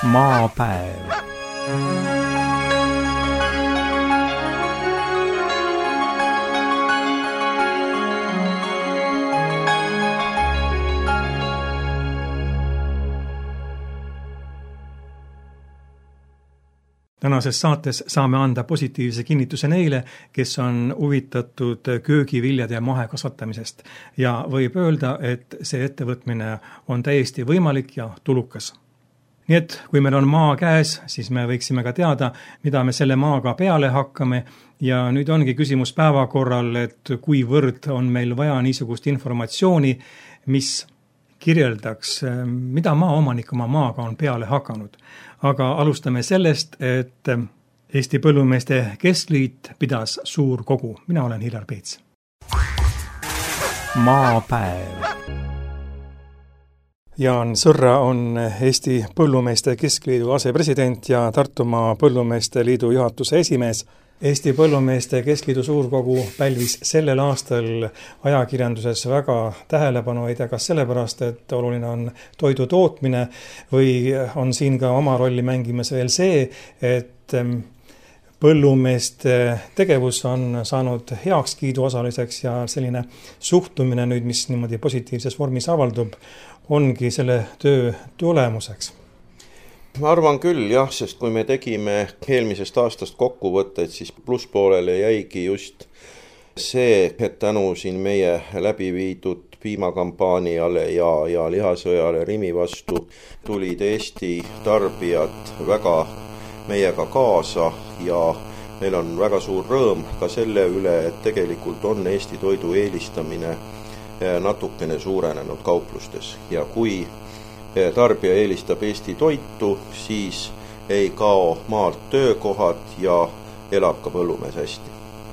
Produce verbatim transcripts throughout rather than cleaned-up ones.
Maapäev. Tänases saates saame anda positiivse kinnituse neile, kes on huvitatud köögiviljade ja mahekasvatamisest ja võib öelda, et see ettevõtmine on täiesti võimalik ja tulukas. Nii et kui meil on maa käes, siis me võiksime ka teada, mida me selle maaga peale hakkame ja nüüd ongi küsimus päevakorral, et kuivõrd on meil vaja niisugust informatsiooni, mis kirjeldaks, mida maaomanik oma maaga on peale hakanud. Aga alustame sellest, et Eesti Põllumeeste Keskliit pidas suur kogu. Mina olen Hillar Peets. Maapäev. Jaan Sõrra on Eesti Põllumeeste Keskliidu asepresident ja Tartumaa Põllumeeste Liidu juhatuse esimees. Eesti Põllumeeste Keskliidu suurkogu pälvis sellel aastal ajakirjanduses väga tähelepanu, ei tea kas sellepärast, et oluline on toidu tootmine või on siin ka oma rolli mängimas veel see, et põllumeeste tegevus on saanud heakskiidu osaliseks ja selline suhtumine nüüd, mis niimoodi positiivses vormis avaldub, ongi selle töö tulemuseks. Ma arvan küll, jah, sest kui me tegime eelmisest aastast kokkuvõtteid, siis plusspoolele jäigi just see, et tänu siin meie läbi viidud piimakampaaniale ja, ja lihasõjale Rimi vastu tulid Eesti tarbijad väga meiega kaasa ja meil on väga suur rõõm ka selle üle, et tegelikult on Eesti toidu eelistamine natukene suurenenud kauplustes ja kui tarbija eelistab Eesti toitu, siis ei kao maalt töökohad ja elab ka põllumees hästi.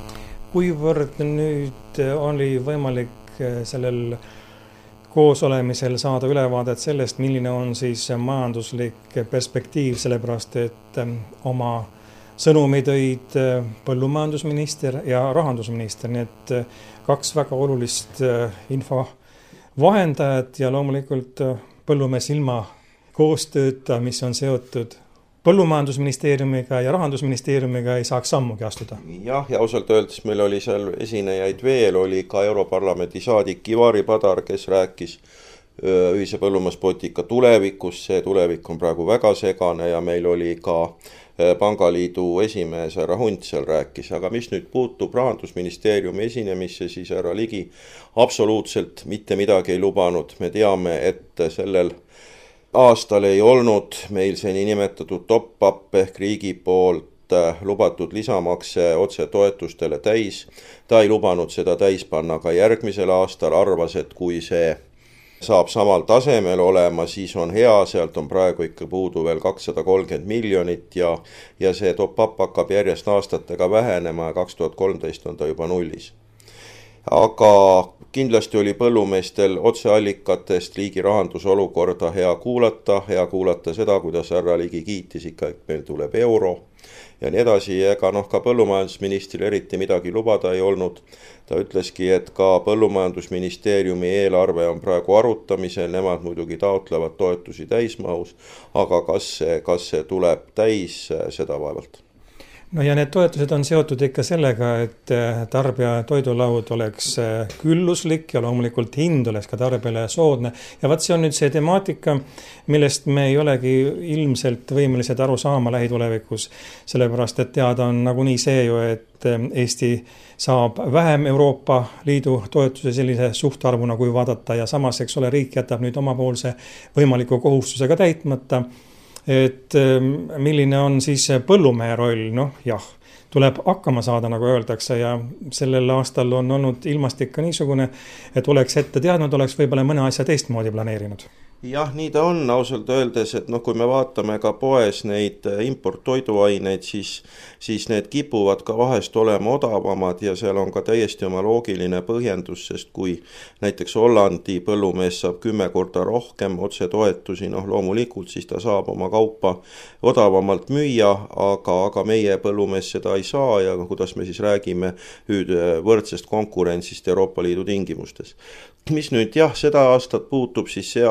Kuivõrd nüüd oli võimalik sellel koosolemisel saada ülevaadet sellest, milline on siis majanduslik perspektiiv, sellepärast et oma sõnumi tõid põllumajandusminister ja rahandusminister, nii et kaks väga olulist info vahendajat ja loomulikult põllumees ilma koostööta, mis on seotud põllumajandusministeeriumiga ja rahandusministeeriumiga ei saaks sammugi astuda. Jah, ja ausalt öeldes meil oli seal esinejaid veel, oli ka Europarlamendi saadik Ivari Padar, kes rääkis ühise põllumajanduspoliitika tulevikus, see tulevik on praegu väga segane ja meil oli ka Pangaliidu esimees härra Hunt seal rääkis, aga mis nüüd puutub rahandusministeeriumi esinemisse, siis härra Ligi absoluutselt mitte midagi ei lubanud. Me teame, et sellel aastal ei olnud meil see niinimetatud top-up ehk riigi poolt lubatud lisamakse otse toetustele täis. Ta ei lubanud seda täis panna ka järgmisel aastal, arvas, et kui see saab samal tasemel olema, siis on hea, sealt on praegu ikka puudu veel kakssada kolmkümmend miljonit ja, ja see top-up hakkab järjest aastatega vähenema ja kaks tuhat kolmteist on ta juba nullis. Aga kindlasti oli põllumeestel otseallikatest riigi rahanduse olukorda hea kuulata, hea kuulata seda, kuidas härra Ligi kiitis ikka, et meil tuleb euro ja nii edasi, ega noh ka põllumajandusministril eriti midagi lubada ei olnud. Ta ütleski, et ka põllumajandusministeeriumi eelarve on praegu arutamisel, nemad muidugi taotlevad toetusi täismahus, aga kas see, kas see tuleb täis, seda vaevalt. No ja need toetused on seotud ikka sellega, et tarbija toidulaud oleks külluslik ja loomulikult hind oleks ka tarbijale soodne. Ja vaat see on nüüd see temaatika, millest me ei olegi ilmselt võimelised aru saama lähitulevikus, sellepärast et teada on nagunii see ju, et Eesti saab vähem Euroopa Liidu toetuse sellise suhtarvuna kui vaadata ja samas, eks ole, riik jätab nüüd omapoolse võimaliku kohustusega täitmata. Et milline on siis põllumehe roll, noh jah, tuleb hakkama saada, nagu öeldakse ja sellel aastal on olnud ilmastik ka niisugune, et oleks ette teadnud, oleks võib-olla mõne asja teistmoodi planeerinud. Jah, nii ta on ausalt öeldes, et noh, kui me vaatame ka poes neid importtoiduaineid, siis, siis need kipuvad ka vahest olema odavamad ja seal on ka täiesti oma loogiline põhjendus, sest kui näiteks Hollandi põllumees saab kümme korda rohkem otse toetusi, noh loomulikult siis ta saab oma kaupa odavamalt müüa, aga, aga meie põllumees seda ei saa ja kuidas me siis räägime võrdsest konkurentsist Euroopa Liidu tingimustes. Mis nüüd jah, seda aastat puutub, siis see aasta on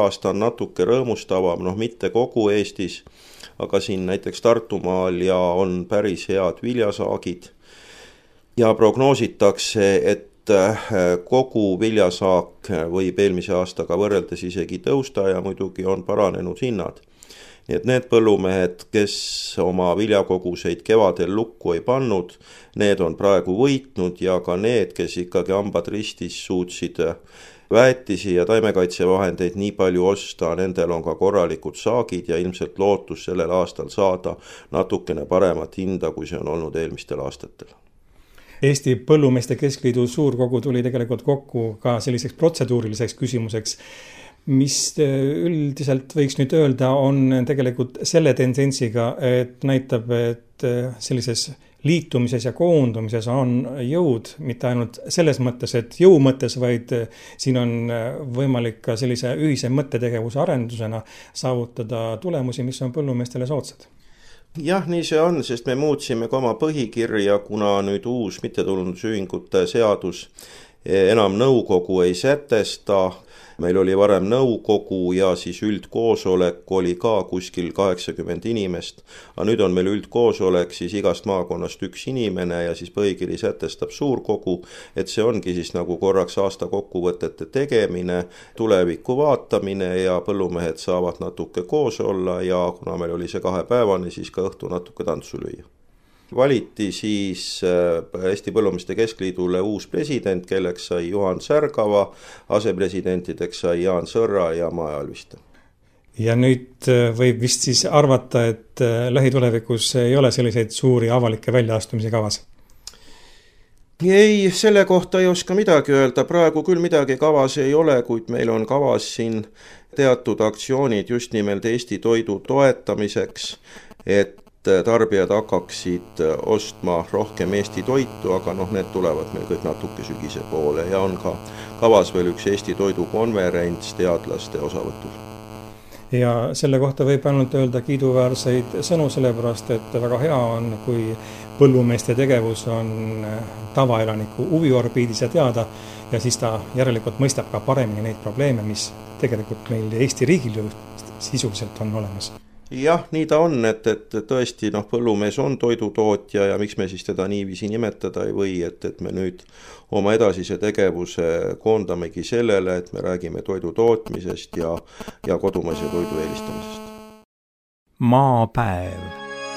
natuke rõõmustavam, noh mitte kogu Eestis, aga siin näiteks Tartumaal ja on päris head viljasaagid ja prognoositakse, et kogu viljasaak võib eelmise aastaga võrreldes isegi tõusta ja muidugi on paranenud hinnad. Nii et need põllumehed, kes oma viljakoguseid kevadel lukku ei pannud, need on praegu võitnud ja ka need, kes ikkagi hambad ristis suutsid väetisi ja taimekaitsevahendeid nii palju osta, nendel on ka korralikud saagid ja ilmselt lootus sellel aastal saada natukene paremat hinda, kui see on olnud eelmistel aastatel. Eesti Põllumeeste Keskliidu suurkogu tuli tegelikult kokku ka selliseks protseduuriliseks küsimuseks, mis üldiselt võiks nüüd öelda, on tegelikult selle tendentsiga, et näitab, et sellises liitumises ja koondumises on jõud, mitte ainult selles mõttes, et jõu mõttes, vaid siin on võimalik ka sellise ühise mõttetegevuse arendusena saavutada tulemusi, mis on põllumeestele soodsad. Jah, nii see on, sest me muutsime ka oma põhikirja, kuna nüüd uus mittetulundusühingute seadus enam nõukogu ei sätesta. Meil oli varem nõukogu ja siis üldkoosolek oli ka kuskil kaheksakümmend inimest. Aga nüüd on meil üldkoosolek, siis igast maakonnast üks inimene ja siis põhikiri sätestab suurkogu, et see ongi siis nagu korraks aasta kokkuvõtete tegemine, tuleviku vaatamine ja põllumehed saavad natuke koos olla ja kuna meil oli see kahepäevane, siis ka õhtu natuke tantsu lüüa. Valiti siis Eesti Põllumeeste Keskliidule uus president, kelleks sai Juhan Särgava, asepresidentideks sai Jaan Sõrra ja Maa Alviste. Ja nüüd võib vist siis arvata, et lähitulevikus ei ole selliseid suuri avalikke väljaastumisi kavas? Ei, selle kohta ei oska midagi öelda. Praegu küll midagi kavas ei ole, kuid meil on kavas siin teatud aktsioonid just nimelt Eesti toidu toetamiseks, et tarbijad hakkaksid ostma rohkem Eesti toitu, aga noh, need tulevad meil kõik natuke sügise poole ja on ka kavas veel üks Eesti toidukonverents teadlaste osavõtul. Ja selle kohta võib ainult öelda kiiduväärseid sõnu, sellepärast, et väga hea on, kui põllumeeste tegevus on tavaelaniku huviorbiidis ja teada ja siis ta järelikult mõistab ka paremini neid probleeme, mis tegelikult meil Eesti riigil sisuliselt on olemas. Jah, nii ta on, et, et tõesti noh, põllumees on toidutootja ja miks me siis teda niiviisi nimetada ei või, et, et me nüüd oma edasise tegevuse koondamegi sellele, et me räägime toidu tootmisest ja, ja kodumaise toidu eelistamisest. Maapäev.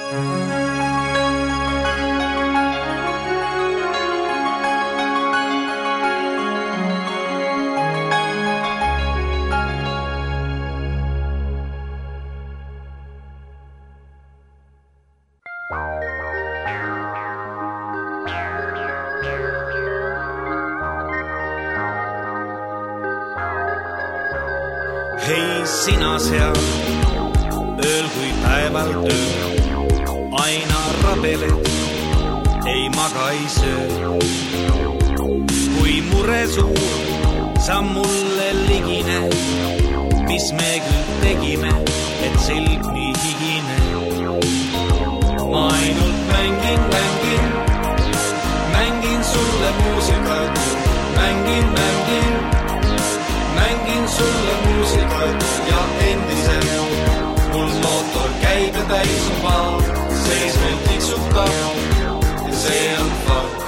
Hei sina seal, ööl kui päeval töö, aina rabeled, ei maga ei söö. Kui mure suur, sa mulle ligine, mis me küll tegime, et silm nii higine. Ma ainult mängin, mängin, mängin sulle muusikat, mängin, mängin. Mängin sulle muusikat ja endiselt mul mootor käib ja täis on maa, sees veel tiksutab ja see on fakt.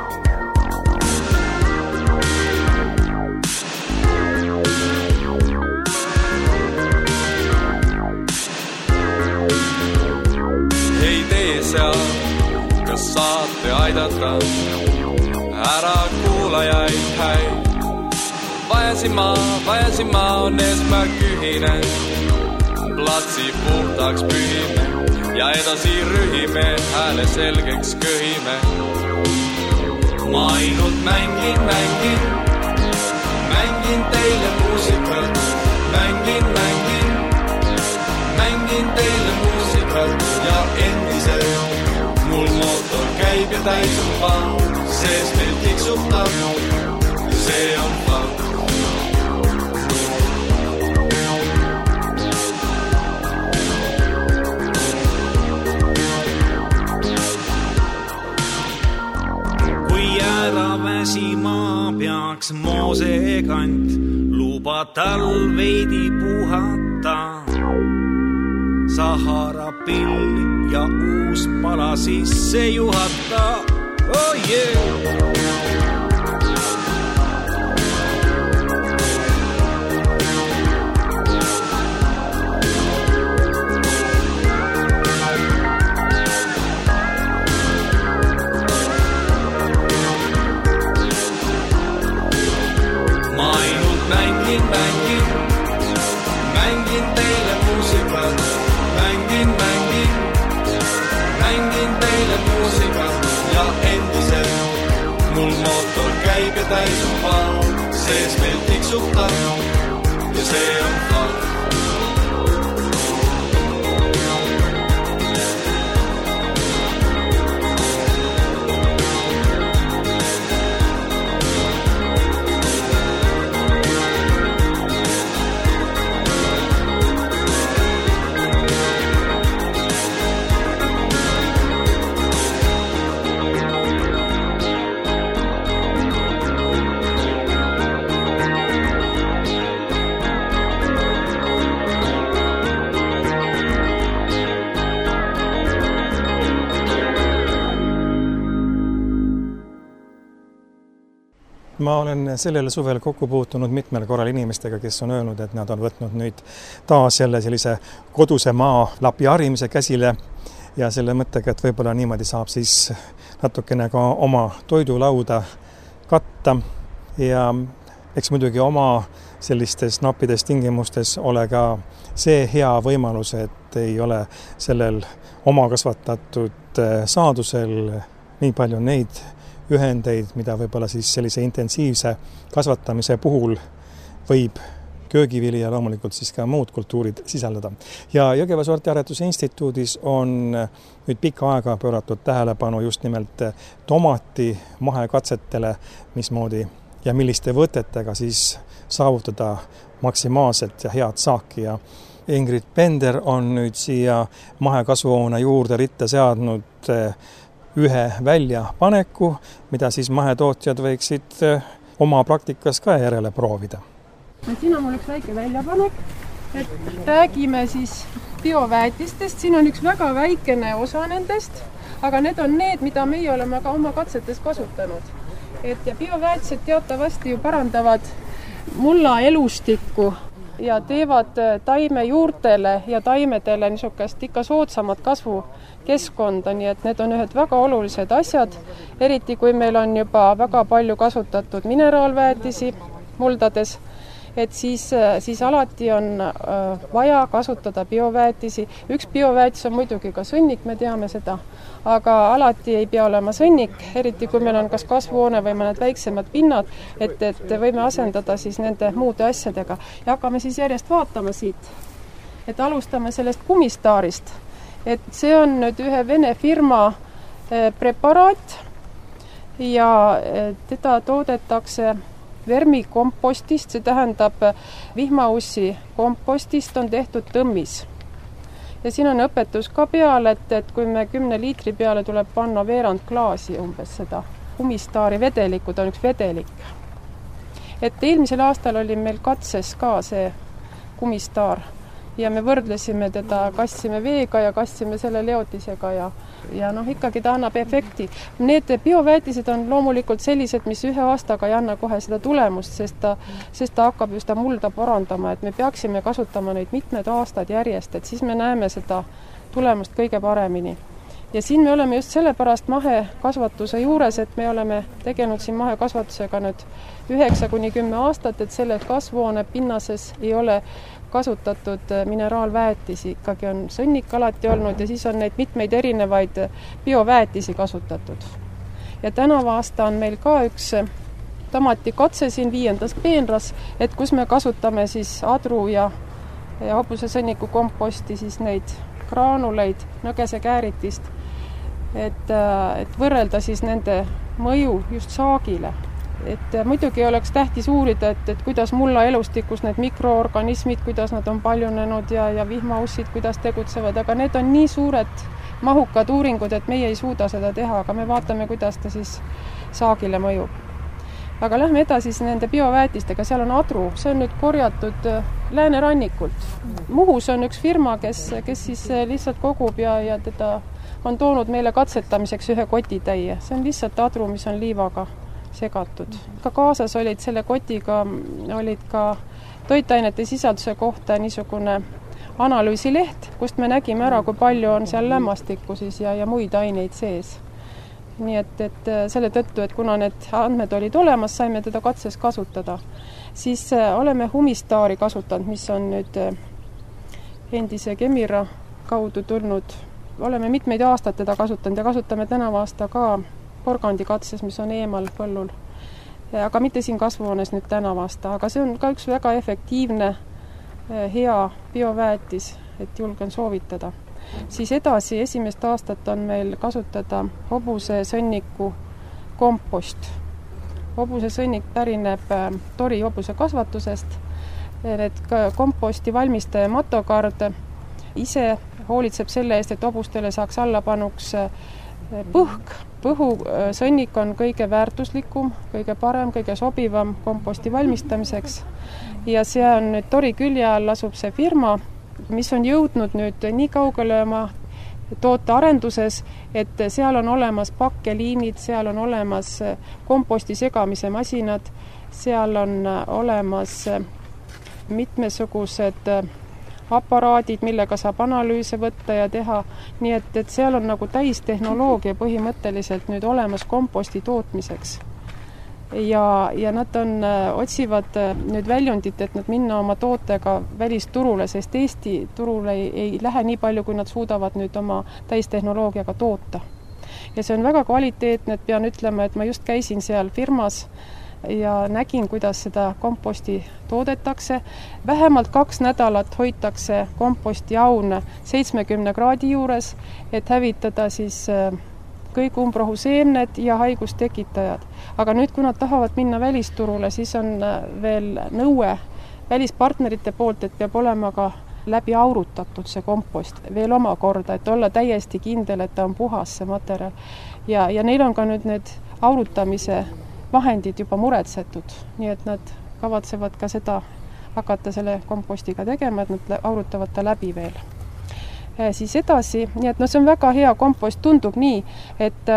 Hei tee seal, kas saate aidata, ära kuulajaid häid. Vajasin maa, vajasin maa on eesmärk ühine. Platsi puhtaks pühime ja edasi rühime, hääle selgeks köhime. Ma ainult mängin, mängin, mängin teile muusikat. Mängin, mängin, mängin teile muusikat ja endiselt mul mootor käib ja täis on maa, sees meil tiksutab, see on fakt. Väsima peaks moose kant, luba tal veidi puhata. Sahara pill ja uus pala sisse juhata. Oh yeah! Mängin, mängin, mängin teile muusikat. Mängin, mängin, mängin teile muusikat. Ja endiselt mul mootor käib ja täis on val. Sees meil tiksub tark ja see on halb. Ma olen sellel suvel kokku puutunud mitmel korral inimestega, kes on öelnud, et nad on võtnud nüüd taas jälle sellise koduse maa lapi harimise käsile ja selle mõttega, et võib-olla niimoodi saab siis natukene ka oma toidulauda katta ja eks muidugi oma sellistes nappides tingimustes ole ka see hea võimalus, et ei ole sellel oma kasvatatud saadusel nii palju neid ühendeid, mida võib-olla siis sellise intensiivse kasvatamise puhul võib köögivili ja loomulikult siis ka muud kultuurid sisaldada. Ja Jõgeva Sortiaretuse instituudis on nüüd pikka aega pööratud tähelepanu just nimelt tomati mahekatsetele, mismoodi ja milliste võtetega siis saavutada maksimaalselt ja head saaki. Ja Ingrid Pender on nüüd siia mahekasvuhoone juurde ritta seadnud ühe väljapaneku, mida siis mahetootjad võiksid oma praktikas ka järele proovida. Siin on mul üks väike väljapanek, et räägime siis bioväetistest. Siin on üks väga väikene osa nendest, aga need on need, mida meie oleme ka oma katsetes kasutanud. Et ja bioväetised teatavasti ju parandavad mulla elustikku ja teevad taime juurtele ja taimedele niisugust ikka soodsamat kasvukeskkonda, nii et need on ühed väga olulised asjad, eriti kui meil on juba väga palju kasutatud mineraalväetisi muldades, et siis, siis alati on vaja kasutada bioväetisi. Üks bioväetis on muidugi ka sõnnik, me teame seda, aga alati ei pea olema sõnnik, eriti kui meil on kas kasvuhoone või mõned väiksemad pinnad, et, et võime asendada siis nende muude asjadega. Ja hakkame siis järjest vaatama siit, et alustame sellest kumistaarist. Et see on nüüd ühe Vene firma preparaat ja teda toodetakse vermikompostist, see tähendab vihmaussi kompostist on tehtud tõmmis. Ja siin on õpetus ka peale, et, et kui me kümne liitri peale tuleb panna veerand klaasi umbes seda kumistaari vedelikku, ta on üks vedelik. Et eelmisel aastal oli meil katses ka see kumistaar ja me võrdlesime teda, kastsime veega ja kastsime selle leotisega ja ja noh, ikkagi ta annab efekti. Need bioväetised on loomulikult sellised, mis ühe aastaga ei anna kohe seda tulemust, sest ta, sest ta hakkab ju seda mulda parandama, et me peaksime kasutama neid mitmed aastad järjest, et siis me näeme seda tulemust kõige paremini. Ja siin me oleme just sellepärast mahekasvatuse juures, et me oleme tegelenud siin mahekasvatusega nüüd üheksa kuni kümme aastat, et selle kasvuhoone pinnases ei ole kasutatud mineraalväetisi, ikkagi on sõnnik alati olnud ja siis on neid mitmeid erinevaid bioväetisi kasutatud. Ja tänavu aasta on meil ka üks tomatikatse siin viiendas peenras, et kus me kasutame siis adru ja, ja hobuse sõnniku komposti, siis neid graanuleid, nõgese kääritist, et, et võrrelda siis nende mõju just saagile. Et muidugi oleks tähtis uurida, et, et kuidas mulla elustikus need mikroorganismid, kuidas nad on paljunenud ja, ja vihmaussid, kuidas tegutsevad, aga need on nii suured mahukad uuringud, et meie ei suuda seda teha, aga me vaatame, kuidas ta siis saagile mõjub. aga lähme edasi nende bioväetistega, seal on adru, see on nüüd korjatud läänerannikult. Muhus on üks firma, kes, kes siis lihtsalt kogub ja, ja teda on toonud meile katsetamiseks ühe kotitäie. See on lihtsalt adru, mis on liivaga segatud. Ka kaasas olid selle kotiga, olid ka toitainete sisalduse kohta niisugune analüüsileht, kust me nägime ära, kui palju on seal lämmastikku siis ja, ja muid aineid sees. Nii et, et selle tõttu, et kuna need andmed olid olemas, saime teda katses kasutada. Siis oleme humistaari kasutanud, mis on nüüd endise Kemira kaudu tulnud. Oleme mitmeid aastaid teda kasutanud ja kasutame tänavu aasta ka porgandi katses, mis on eemal põllul. Aga mitte siin kasvuhoones nüüd tänavu aasta, aga see on ka üks väga efektiivne, hea bioväetis, et julgen soovitada. Siis edasi esimest aastat on meil kasutada hobuse sõnniku kompost. Hobuse sõnnik pärineb Tori hobuse kasvatusest. Need komposti valmistaja Matokard ise hoolitseb selle eest, et hobustele saaks allapanuks põhk. Põhu sõnnik on kõige väärtuslikum, kõige parem, kõige sobivam komposti valmistamiseks. Ja see on nüüd Tori külje all asub see firma, mis on jõudnud nüüd nii kaugele oma toote arenduses, et seal on olemas pakkeliinid, seal on olemas komposti segamise masinad, seal on olemas mitmesugused aparaadid, millega saab analüüse võtta ja teha, nii et, et seal on nagu täistehnoloogia põhimõtteliselt nüüd olemas komposti tootmiseks. Ja, ja nad on, otsivad nüüd väljundit, et nad minna oma tootega välisturule, sest Eesti turule ei, ei lähe nii palju, kui nad suudavad nüüd oma täistehnoloogiaga toota. Ja see on väga kvaliteetne, et pean ütlema, et ma just käisin seal firmas ja nägin, kuidas seda komposti toodetakse. Vähemalt kaks nädalat hoitakse komposti aune seitsmekümne kraadi juures, et hävitada siis kõik umbrohuseemned ja haigustekitajad. Aga nüüd, kui nad tahavad minna välisturule, siis on veel nõue välispartnerite poolt, et peab olema ka läbi aurutatud see kompost veel omakorda, et olla täiesti kindel, et ta on puhas see materjal. Ja, ja neil on ka nüüd need aurutamise vahendid juba muretsetud, nii et nad kavatsevad ka seda hakata selle kompostiga tegema, et nad aurutavad ta läbi veel. Siis edasi, nii et no see on väga hea kompost, tundub nii, et,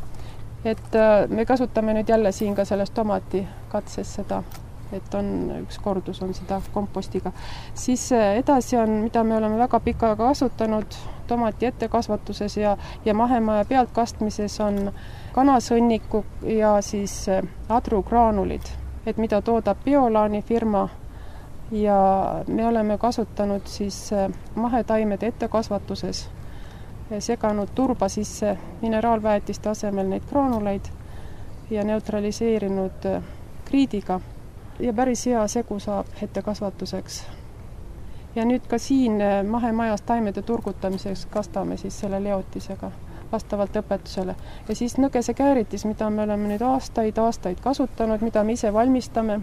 et me kasutame nüüd jälle siin ka selles tomati katses seda, et on üks kordus on seda kompostiga. Siis edasi on, mida me oleme väga pikka aega kasutanud tomati ettekasvatuses ja, ja mahemaja pealt kastmises on kanasõnniku ja siis adrugraanulid, et mida toodab Biolaani firma. Ja me oleme kasutanud siis mahetaimede ettekasvatuses, seganud turba sisse mineraalväetiste asemel neid graanuleid ja neutraliseerinud kriidiga. Ja päris hea segu saab ettekasvatuseks. Ja nüüd ka siin mahemajas taimede turgutamiseks kastame siis selle leotisega vastavalt õpetusele. Ja siis nõgese kääritis, mida me oleme nüüd aastaid, aastaid kasutanud, mida me ise valmistame.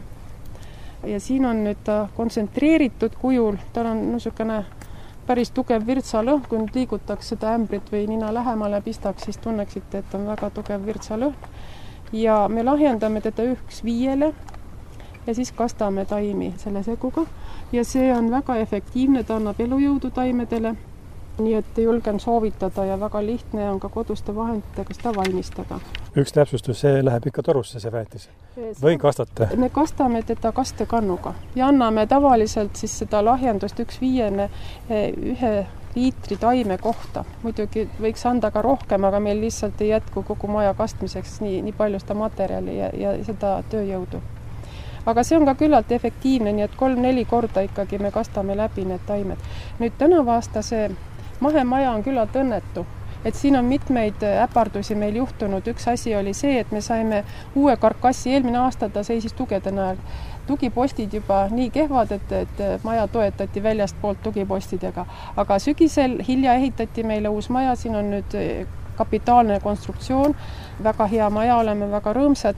Ja siin on nüüd ta kontsentreeritud kujul, tal on niisugune päris tugev virtsalõhn, kui nüüd liigutaks seda ämbrit või nina lähemale pistaks, siis tunneksite, et on väga tugev virtsalõhn. Ja me lahjendame teda üks viiele ja siis kastame taimi selle seguga. Ja see on väga efektiivne, ta annab elujõudu taimedele, nii et julgen soovitada ja väga lihtne on ka koduste vahenditega seda valmistada. Üks täpsustus, see läheb ikka torusse see väetis või kastate? Me kastame teda kastekannuga ja anname tavaliselt siis seda lahjendust üks viiene ühe liitri taime kohta. Muidugi võiks anda ka rohkem, aga meil lihtsalt ei jätku kogu maja kastmiseks nii, nii palju seda materjali ja, ja seda tööjõudu. Aga see on ka küllalt efektiivne, nii et kolm-neli korda ikkagi me kastame läbi need taimed. Nüüd tänavu aasta see mahemaja on küllalt õnnetu, et siin on mitmeid äpardusi meil juhtunud. Üks asi oli see, et me saime uue karkassi, eelmine aasta ta seisis tugede näol. Tugipostid juba nii kehvad, et, et maja toetati väljast poolt tugipostidega. Aga sügisel hilja ehitati meile uus maja, siin on nüüd kapitaalne konstruktsioon, väga hea maja, oleme väga rõõmsad.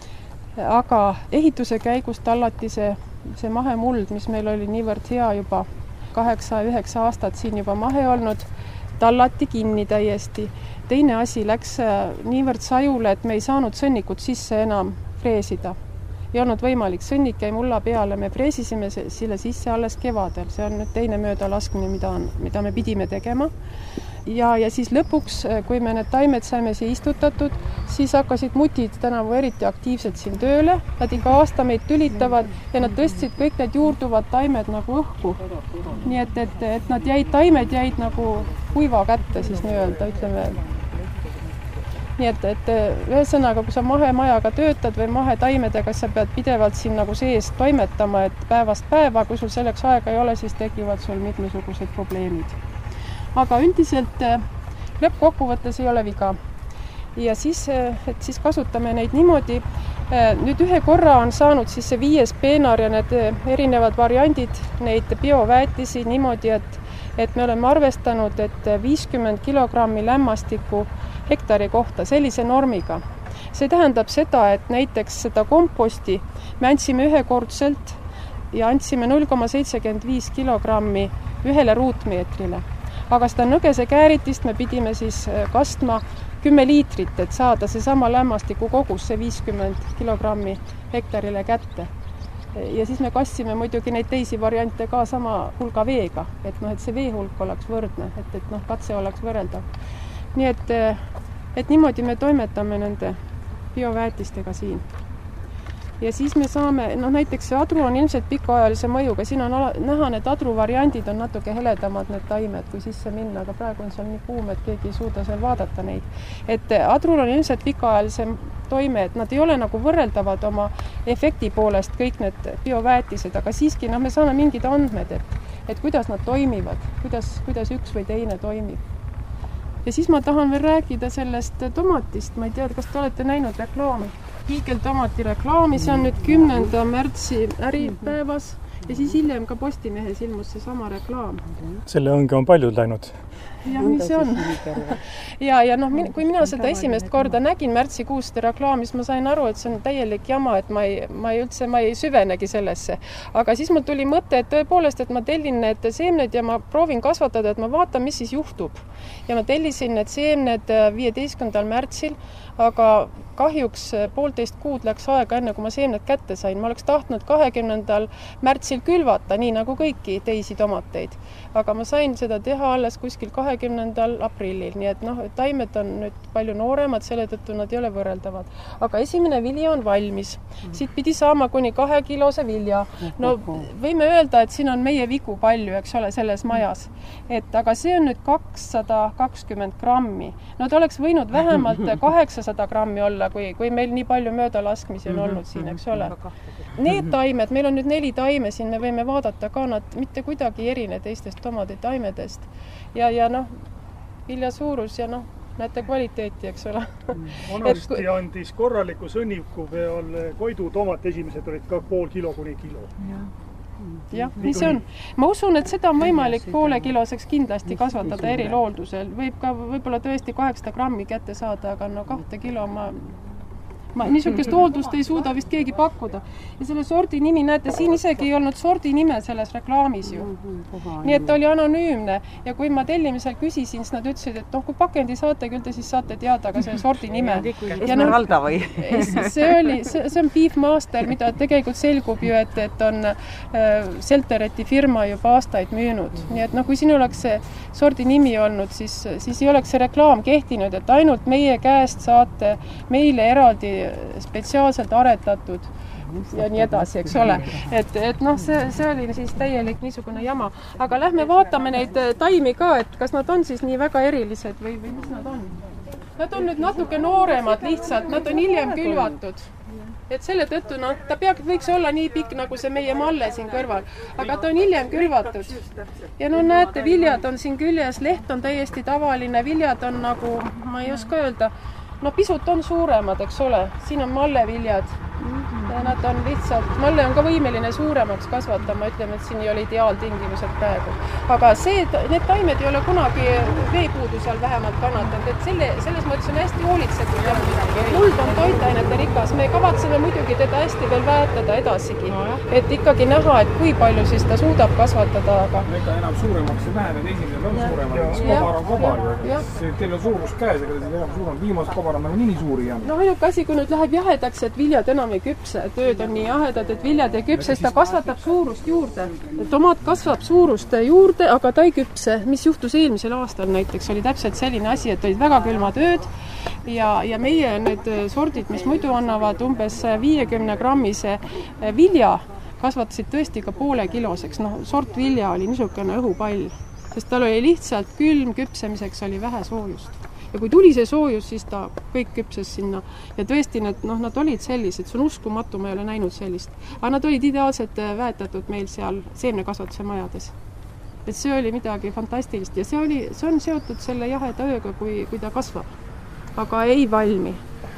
Aga ehituse käigus tallati see, see mahemuld, mis meil oli niivõrd hea juba kaheksa-üheksa aastat siin juba mahe olnud, tallati kinni täiesti. Teine asi läks niivõrd sajule, et me ei saanud sõnnikut sisse enam freesida. Ei olnud võimalik, sõnnik jäi mulla peale, me freesisime selle sisse alles kevadel, see on nüüd teine möödalaskmine, mida, on, mida me pidime tegema. Ja, ja siis lõpuks, kui me need taimed saime siia istutatud, siis hakkasid mutid tänavu eriti aktiivselt siin tööle, nad iga aasta meid tülitavad ja nad tõstsid kõik need juurduvad taimed nagu õhku. Nii et, et, et nad jäid, taimed jäid nagu kuiva kätte siis nii-öelda, ütleme. Nii et, et ühesõnaga, kui sa mahemajaga töötad või mahetaimedega, sa pead pidevalt siin nagu sees toimetama, et päevast päeva, kui sul selleks aega ei ole, siis tekivad sul mitmesugused probleemid. Aga üldiselt lõppkokkuvõttes ei ole viga. Ja siis, et siis kasutame neid niimoodi. Nüüd ühe korra on saanud siis see viies peenar ja need erinevad variandid, neid bioväetisi niimoodi, et, et me oleme arvestanud, et viiskümmend kilogrammi lämmastiku hektari kohta sellise normiga. See tähendab seda, et näiteks seda komposti me andsime ühekordselt ja andsime null koma seitsekümmend viis kilogrammi ühele ruutmeetrile. Aga seda nõgese kääritist me pidime siis kastma kümme liitrit, et saada see sama lämmastiku kogus, see viiskümmend kilogrammi hektarile kätte. Ja siis me kastsime muidugi neid teisi variante ka sama hulga veega, et, no, et see veehulk oleks võrdne, et, et noh, katse oleks võrreldav. Nii et, et niimoodi me toimetame nende bioväetistega siin. Ja siis me saame, noh näiteks see adru on ilmselt pikaajalise mõjuga, siin on näha, need adru variandid on natuke heledamad need taimed, kui sisse minna, aga praegu on seal nii kuum, et keegi ei suuda seal vaadata neid. Et adrul on ilmselt pikaajalise toime, et nad ei ole nagu võrreldavad oma efekti poolest kõik need bioväetised, aga siiski no, me saame mingid andmed, et, et kuidas nad toimivad, kuidas, kuidas üks või teine toimib. Ja siis ma tahan veel rääkida sellest tomatist. Ma ei tea, kas te olete näinud reklaami. Hiigeltomati reklaami, see on nüüd kümnenda märtsi äripäevas ja siis hiljem ka Postimehes ilmus see sama reklaam. Selle õnge on paljud läinud. Ja nii see on. ja, ja noh, kui mina seda esimest korda nägin märtsikuus seda reklaamis, ma sain aru, et see on täielik jama, et ma ei, ma ei üldse, ma ei süvenegi sellesse. Aga siis mul tuli mõte, et tõepoolest, et ma tellin need seemned ja ma proovin kasvatada, et ma vaatan, mis siis juhtub. Ja ma tellisin need seemned viieteistkümnendal märtsil, aga kahjuks poolteist kuud läks aega enne, kui ma seemned kätte sain. Ma oleks tahtnud kahekümnendal märtsil külvata, nii nagu kõiki teisi tomateid. Aga ma sain seda teha alles kuskil kahekümnendal aprillil, nii et noh, taimed on nüüd palju nooremad, selle tõttu nad ei ole võrreldavad. Aga esimene vilja on valmis. Siit pidi saama kuni kahe kilose vilja. No võime öelda, et siin on meie vigu palju, eks ole, selles majas. Et, aga see on nüüd kakssada kakskümmend grammi. No ta oleks võinud vähemalt kaheksasada grammi olla, kui, kui meil nii palju möödalaskmisi on olnud siin, eks ole. Need taimed, meil on nüüd neli taime siin, me võime vaadata ka, nad mitte kuidagi erine teistest tomade taimedest. Ja, ja noh, vilja suurus ja noh, näete kvaliteeti, eks ole. Vanasti et, andis korraliku sõnniku peal Koidu tomat, esimesed olid ka pool kilo kuni kilo. Jah, nii see on. Ma usun, et seda on võimalik poole kiloseks kindlasti kasvatada erilooldusel. Võib ka võib-olla tõesti kaheksasada grammi kätte saada, aga no kahte kilo ma... Ma niisugust hooldust ei suuda vist keegi pakkuda. Ja selle sordi nimi, näete, siin isegi ei olnud sordi nime selles reklaamis ju. Nii et ta oli anonüümne. Ja kui ma tellimisel küsisin, siis nad ütlesid, et noh, kui pakendi saate, küll te siis saate teada ka selle sordi nime. Esmeralda või? See oli, see, see on Beefmaster, mida tegelikult selgub ju, et, et on äh, Seltereti firma juba aastaid müünud. Nii et noh, kui siin oleks see sordi nimi olnud, siis, siis ei oleks see reklaam kehtinud, et ainult meie käest saate meile eraldi spetsiaalselt aretatud ja nii edasi, eks ole. Et, et noh, see, see oli siis täielik niisugune jama. Aga lähme vaatame neid taimi ka, et kas nad on siis nii väga erilised või, või mis nad on. Nad on nüüd natuke nooremad lihtsalt, nad on hiljem külvatud. Et selle tõttu, no, ta peaks, võiks olla nii pikk, nagu see meie malle siin kõrval, aga ta on hiljem külvatud. Ja no näete, viljad on siin küljes, leht on täiesti tavaline, viljad on nagu, ma ei oska öelda, no pisut on suuremad, eks ole, siin on malleviljad. Ja nad on lihtsalt, malle on ka võimeline suuremaks kasvatama, ütleme, et siin ei ole ideaaltingimused praegu. Aga see, need taimed ei ole kunagi veepuudusel vähemalt kannatanud, et selle, selles mõttes on hästi hoolitsetud. Muld on toitainete rikas, me kavatseme muidugi teda hästi veel väetada edasigi, et ikkagi näha, et kui palju siis ta suudab kasvatada. Aga... Ega enam suuremaks ei vähe, need esimesed on suuremad, kobar on kobar. Teil on suurus käes, ega enam suurem, viimased kobar on nagu nii suuri jäänud. No ainuke asi, kui nüüd läheb jahedaks, et viljad enam enam ei küpse, tööd on nii jahedad, et viljad ei küpse, sest ta kasvatab suurust juurde. Tomaat kasvab suurust juurde, aga ta ei küpse. Mis juhtus eelmisel aastal näiteks, oli täpselt selline asi, et olid väga külmad ööd ja, ja meie need sordid, mis muidu annavad umbes viiekümne grammise vilja, kasvatasid tõesti ka poole kiloseks. No, sortvilja oli niisugune õhupall, sest tal oli lihtsalt külm, küpsemiseks oli vähe soojust. Ja kui tuli see soojus, siis ta kõik küpses sinna. Ja tõesti, need, noh, nad olid sellised, see on uskumatu, ma ei ole näinud sellist. Aga nad olid ideaalselt väetatud meil seal seemnekasvatuse majades. Et see oli midagi fantastilist ja see, oli, see on seotud selle jaheda ööga, kui, kui ta kasvab. Aga ei valmi.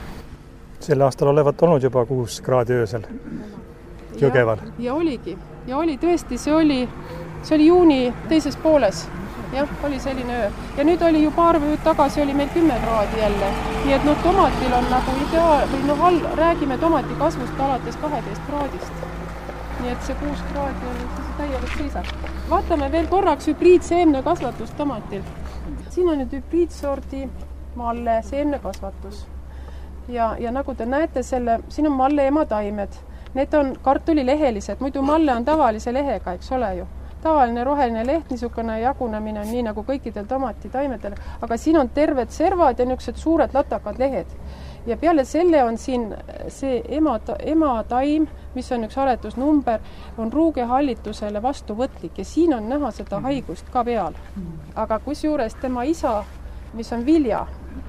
Sel aastal olevat olnud juba kuus kraadi öösel Jõgeval. Ja, ja oligi. Ja oli tõesti, see oli, see oli juuni teises pooles. Jah, oli selline öö. Ja nüüd oli ju paar ööd tagasi, oli meil kümme kraadi jälle. Nii et noh, tomatil on nagu ideaal, või noh, all, räägime tomati kasvust alates kaheteist kraadist. Nii et see kuus kraadi on siis täielik seisab. Vaatame veel korraks hübriidseemne kasvatus tomatil. Siin on nüüd hübriidsordi malle seemne kasvatus. Ja, ja nagu te näete, selle, siin on malle emataimed. Need on kartulilehelised, muidu malle on tavalise lehega, eks ole ju. Tavaline roheline leht, niisugune jagunemine on nii nagu kõikidel tomatitaimedel, aga siin on terved servad ja niisugused suured latakad lehed. Ja peale selle on siin see ema, ema taim, mis on üks aretusnumber, on ruugehallitusele vastuvõtlik ja siin on näha seda haigust ka peal. Aga kusjuures tema isa, mis on vilja,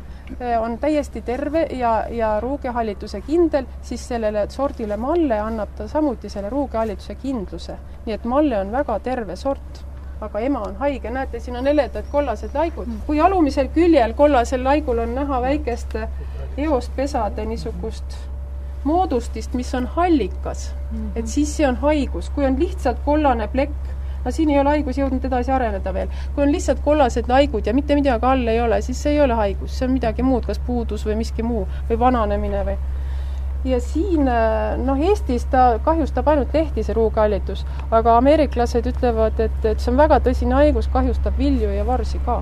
on täiesti terve ja, ja ruugehallituse kindel, siis sellele sordile malle annab ta samuti selle ruugehallituse kindluse. Nii et malle on väga terve sort, aga ema on haige. Näete, siin on eledad kollased laigud. Kui alumisel küljel kollasel laigul on näha väikeste eospesade niisugust moodustist, mis on hallikas, et siis see on haigus. Kui on lihtsalt kollane plekk, no siin ei ole haigus jõudnud edasi areneda veel. Kui on lihtsalt kollased laigud ja mitte midagi all ei ole, siis see ei ole haigus. See on midagi muud, kas puudus või miski muu või vananemine või. Ja siin, noh, Eestis ta kahjustab ainult lehtise ruughallitus, aga ameeriklased ütlevad, et, et see on väga tõsine haigus, kahjustab vilju ja varsi ka.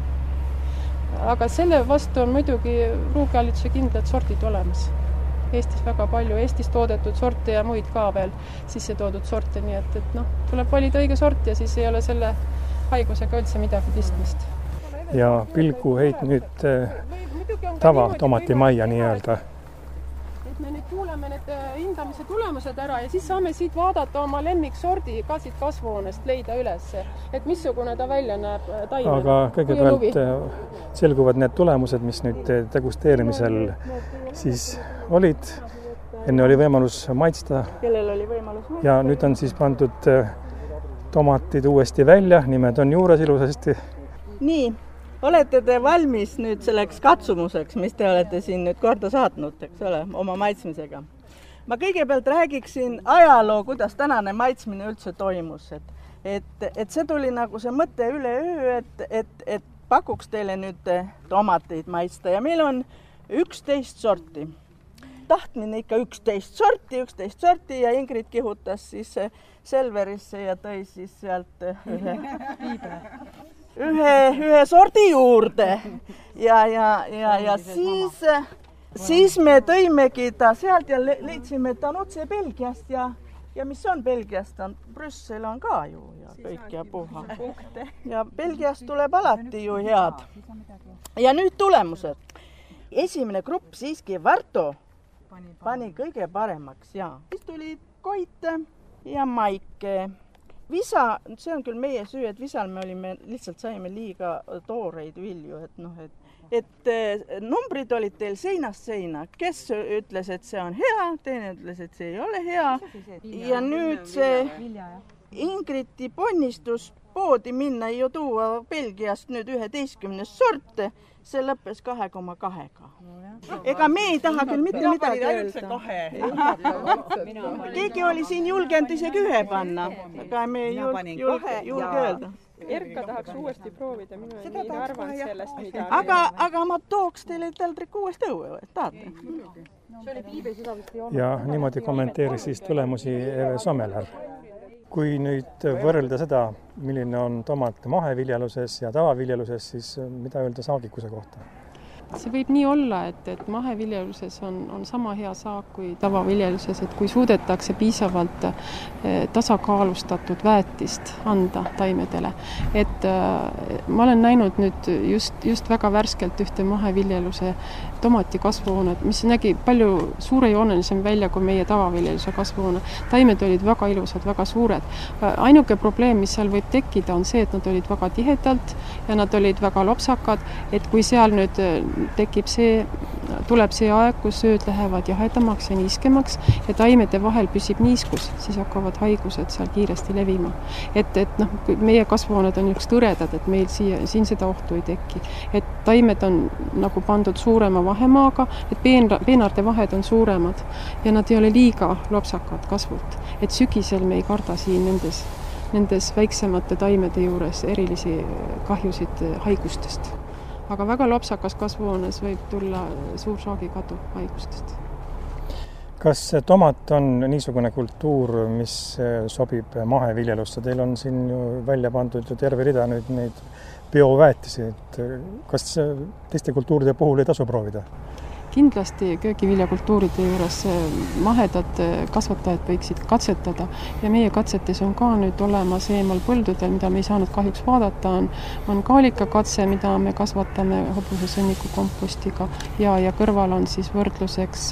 Aga selle vastu on muidugi ruugehallituse kindlad sordid olemas. Eestis väga palju Eestis toodetud sorte ja muid ka veel sisse toodud sorte, nii et, et noh, tuleb valida õige sort ja siis ei ole selle haigusega üldse midagi pistmist. Ja pilgu heit nüüd tava tomati majja nii-öelda. Et me nüüd kuuleme need hindamise tulemused ära ja siis saame siit vaadata oma lemmiksordi ka siit kasvuhoonest leida üles, et missugune ta välja näeb taimena. Aga kõigepealt selguvad need tulemused, mis nüüd degusteerimisel siis olid. Enne oli võimalus maitsta. Kellel oli võimalus maitsta? Ja nüüd on siis pandud tomatid uuesti välja, nimed on juures ilusasti. Nii, olete te valmis nüüd selleks katsumuseks, mis te olete siin nüüd korda saatnud, eks ole, oma maitsmisega? Ma kõigepealt räägiksin ajaloo, kuidas tänane maitsmine üldse toimus. Et, et, et see tuli nagu see mõte üle öö, et, et, et pakuks teile nüüd tomateid maitsta ja meil on üksteist sorti. Tahtmine ikka üksteist sorti, üksteist sorti ja Ingrid kihutas siis Selverisse ja tõi siis sealt ühe, ühe, ühe sordi juurde. Ja, ja, ja, ja siis, siis me tõimegi ta sealt ja leidsime, et ta on otse Belgiast ja, ja mis on Belgiast, on Brüssel on ka ju ja kõik ja puha. Ja Belgiast tuleb alati ju head. Ja nüüd tulemused. Esimene grupp siiski Varto pani kõige paremaks ja siis tuli Koit ja Maike. Visa, see on küll meie süü, et visal me olime, lihtsalt saime liiga tooreid vilju, et noh, et, et numbrid olid teil seinast seina. Kes ütles, et see on hea, teine ütles, et see ei ole hea. Ja nüüd see Ingridi ponnistus poodi minna ja tuua Belgiast nüüd üheteistkümnes sorte, see lõppes kahe koma kahega. Ega me ei taha küll mitte midagi öelda. Keegi oli siin julgenud isegi ühe panna, aga me ei julge, julge, julge öelda. Erka tahaks uuesti proovida, minu on nii arvan sellest midagi. Aga, aga ma tooks teile taldrik uuesti õue, tahate? Ja niimoodi kommenteeris siis tulemusi Eve Sommeler. Kui nüüd võrrelda seda, milline on tomat maheviljeluses ja tavaviljeluses, siis mida öelda saagikuse kohta? see võib nii olla, et, et maheviljeluses on, on sama hea saak kui tavaviljeluses, et kui suudetakse piisavalt eh, tasakaalustatud väetist anda taimedele. Et eh, ma olen näinud nüüd just, just väga värskelt ühte maheviljeluse tomati kasvuhoonet, mis nägi palju suurejoonelisem välja kui meie tavaviljeluse kasvuhoone. Taimed olid väga ilusad, väga suured. Ainuke probleem, mis seal võib tekkida, on see, et nad olid väga tihedalt ja nad olid väga lopsakad, et kui seal nüüd tekib see, tuleb see aeg, kus sööd lähevad jahedamaks ja niiskemaks ja taimede vahel püsib niiskus, siis hakkavad haigused seal kiiresti levima. Et, et noh, meie kasvuhooned on üks tõredad, et meil siia, siin seda ohtu ei teki. Et taimed on nagu pandud suurema vahemaaga, et peenarde vahed on suuremad ja nad ei ole liiga lopsakad kasvult. Et sügisel me ei karda siin nendes, nendes väiksemate taimede juures erilisi kahjusid haigustest. Aga väga lopsakas kasvuhoones võib tulla suur saagikadu haigustest. Kas tomat on niisugune kultuur, mis sobib maheviljelusse? Teil on siin ju välja pandud ju terve rida nüüd neid bioväetisi. Kas teiste kultuuride puhul ei tasu proovida? Kindlasti köögiviljakultuuride juures mahedad kasvatajad võiksid katsetada ja meie katsetes on ka nüüd olemas eemal põldudel, mida me ei saanud kahjuks vaadata, on, on kaalikakatse, mida me kasvatame hobusesõnniku kompostiga ja, ja kõrval on siis võrdluseks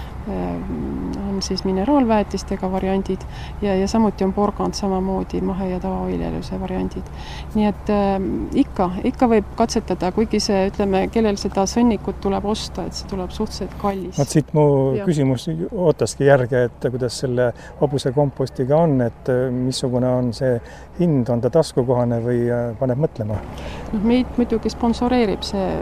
on siis mineraalväetistega variandid ja, ja samuti on porgand samamoodi mahe- ja tavaviljeluse variandid. Nii et äh, ikka, ikka võib katsetada, kuigi see, ütleme, kellel seda sõnnikut tuleb osta, et see tuleb suhteliselt kallis. Vaat siit mu ja. küsimus ootaski järge, et kuidas selle hobuse kompostiga on, et missugune on see hind, on ta taskukohane või paneb mõtlema? No, meid muidugi sponsoreerib see,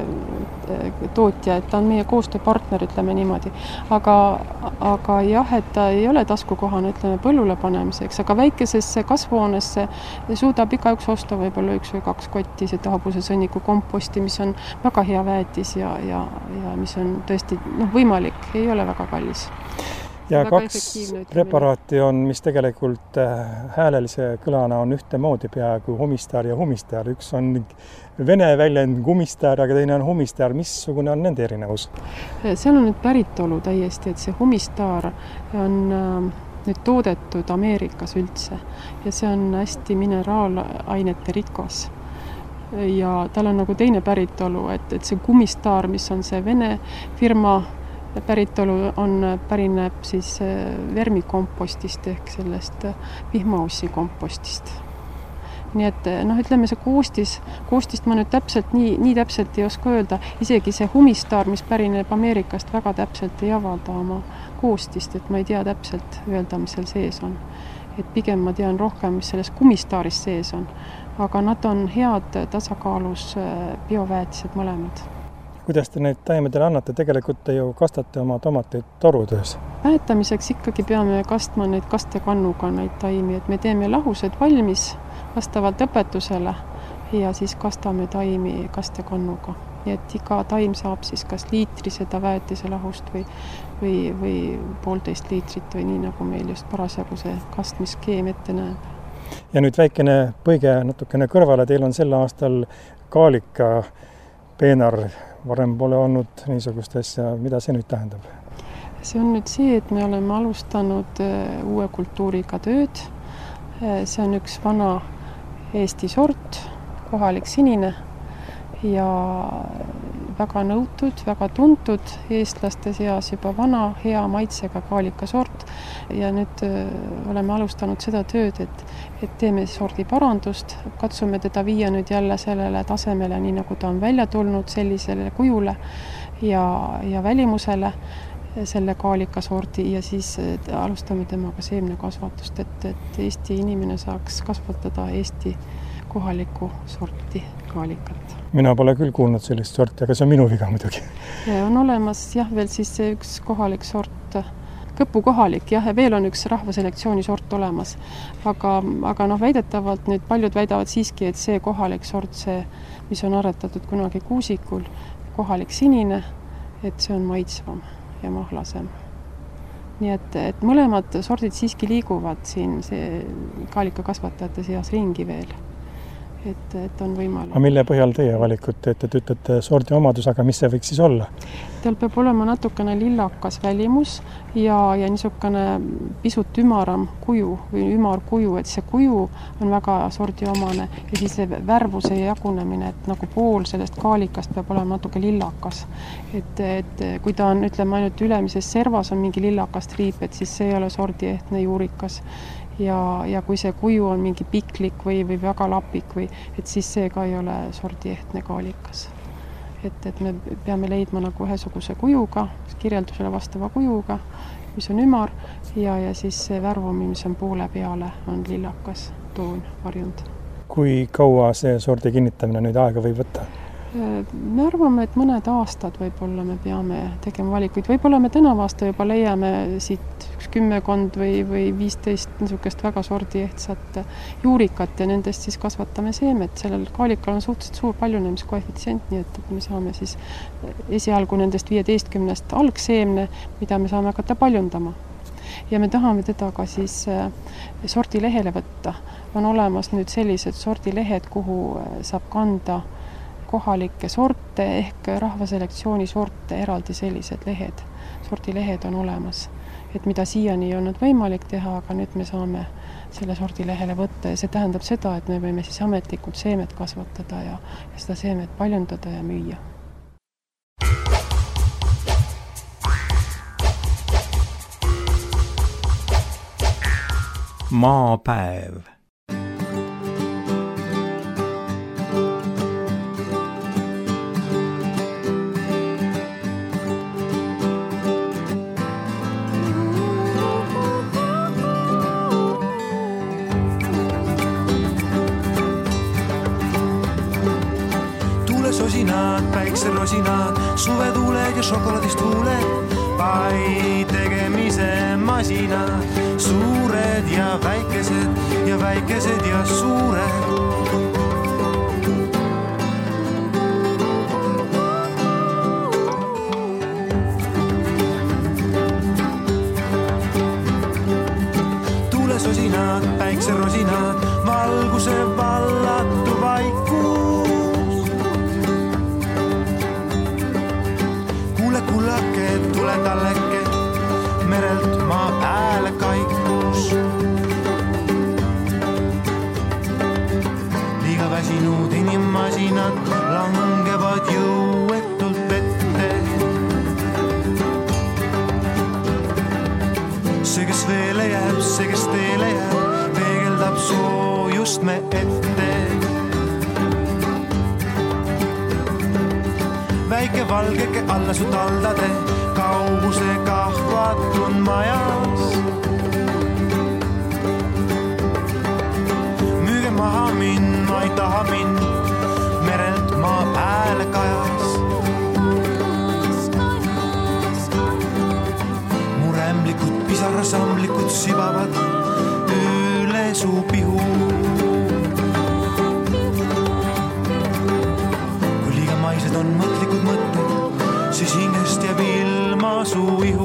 see tootja, et ta on meie koostööpartner, ütleme niimoodi. Aga, aga jah, et ta ei ole taskukohane, ütleme, põllule panemiseks, aga väikesesse kasvuhoonesse suudab igaüks osta võib-olla üks või kaks kotti seda hobusesõnniku komposti, mis on väga hea väetis ja, ja, ja mis on tõesti noh, võimalik, ei ole väga kallis. Ja väga kaks preparaati on, mis tegelikult häälelise kõlana on ühtemoodi peaaegu humistaar ja humistaar. Üks on vene väljend humistaar, aga teine on humistaar. Missugune on nende erinevus? Seal on nüüd päritolu täiesti, et see humistaar on nüüd toodetud Ameerikas üldse ja see on hästi mineraalainete rikas. Ja tal on nagu teine päritolu, et, et see humistaar, mis on see vene firma päritolu on, pärineb siis vermikompostist ehk sellest vihmaussi kompostist. Nii et noh, ütleme see koostis, koostist ma nüüd täpselt nii, nii täpselt ei oska öelda, isegi see humistaar, mis pärineb Ameerikast, väga täpselt ei avalda oma koostist, et ma ei tea täpselt öelda, mis seal sees on. Et pigem ma tean rohkem, mis selles humistaaris sees on, aga nad on head tasakaalus bioväetised mõlemad. Kuidas te neid taimedele annate? Tegelikult te ju kastate oma tomateid torutöös. Väetamiseks ikkagi peame kastma neid kastekannuga neid taimi, et me teeme lahused valmis vastavalt õpetusele ja siis kastame taimi kastekannuga. Nii et iga taim saab siis kas liitri seda väetise lahust või, või, või poolteist liitrit või nii nagu meil just parasjagu see kastmiskeem ette näeb. Ja nüüd väikene põige natukene kõrvale. Teil on sel aastal kaalika peenar. Varem pole olnud niisugust asja. Mida see nüüd tähendab? See on nüüd see, et me oleme alustanud uue kultuuriga tööd. See on üks vana Eesti sort, kohalik sinine ja väga nõutud, väga tuntud eestlaste seas juba vana, hea maitsega kaalika sort. Ja nüüd oleme alustanud seda tööd, et, et teeme sordi parandust, katsume teda viia nüüd jälle sellele tasemele, nii nagu ta on välja tulnud sellisele kujule ja, ja välimusele selle kaalika sordi ja siis alustame temaga seemnekasvatust, et, et Eesti inimene saaks kasvatada Eesti kohalikku sorti kaalikat. Mina pole küll kuulnud sellist sorti, aga see on minu viga muidugi. Ja on olemas jah veel siis see üks kohalik sort, Kõpu kohalik, jah, ja veel on üks rahvaselektsiooni sort olemas. Aga, aga noh, väidetavalt nüüd paljud väidavad siiski, et see kohalik sort, see, mis on aretatud kunagi kuusikul, kohalik sinine, et see on maitsvam ja mahlasem. Nii et, et mõlemad sordid siiski liiguvad siin see kaalika kasvatajate seas ringi veel. et, et on võimalik. Aga mille põhjal teie valikut teete, et ütlete sordi omadus, aga mis see võiks siis olla? Tal peab olema natukene lillakas välimus ja, ja niisugune pisut ümaram kuju või ümar kuju, et see kuju on väga sordiomane ja siis see värvuse jagunemine, et nagu pool sellest kaalikast peab olema natuke lillakas. Et, et kui ta on, ütleme, ainult ülemises servas on mingi lillakas triip, et siis see ei ole sordiehtne juurikas. Ja, ja kui see kuju on mingi piklik või, või väga lapik, või, et siis see ka ei ole sordiehtne kaalikas. Et, et me peame leidma nagu ühesuguse kujuga, kirjeldusele vastava kujuga, mis on ümar, ja, ja siis see värvumi, mis on poole peale, on lillakas toon varjund. Kui kaua see sordi kinnitamine nüüd aega võib võtta? Me arvame, et mõned aastad võib-olla me peame tegema valikuid. Võib-olla me tänav aasta juba leiame siit üks kümmekond või, või viisteist niisugust väga sordiehtsat juurikat ja nendest siis kasvatame seemet. Sellel kaalikal on suhteliselt suur paljunemiskoefitsient, nii et me saame siis esialgu nendest viieteistkümnest algseemne, mida me saame hakata paljundama. Ja me tahame teda ka siis sordilehele võtta. On olemas nüüd sellised sordilehed, kuhu saab kanda kohalikke sorte ehk rahvaselektsiooni sorte eraldi sellised lehed. Sordilehed on olemas, et mida siiani ei olnud võimalik teha, aga nüüd me saame selle sordilehele võtta ja see tähendab seda, et me võime siis ametlikult seemet kasvatada ja, ja seda seemet paljundada ja müüa. Maapäev. Sosinad, päikserosinad, suvetuuled ja šokolaadist huuled, pai tegemise masinad, suured ja väikesed ja väikesed ja suured. Tuulesosinad, päikserosinad, valguse vallatu vaikus. Kullake, tule talleke, merelt maa pääle kaikus. Liiga väsinud inimmasinad langevad jõuetult vette. See, kes veele jääb, see, kes teele jääb, peegeldab soojust me ette. Väike valgeke alla su taldade, kauguse kahvatun majas. Müüge maha mind, ma ei taha mind, merelt maa pääle kajas. Muremlikud pisarasamlikud sibavad üle su pihu. Maised on mõtlikud mõtted, siis hingest jääb ilma su ihu.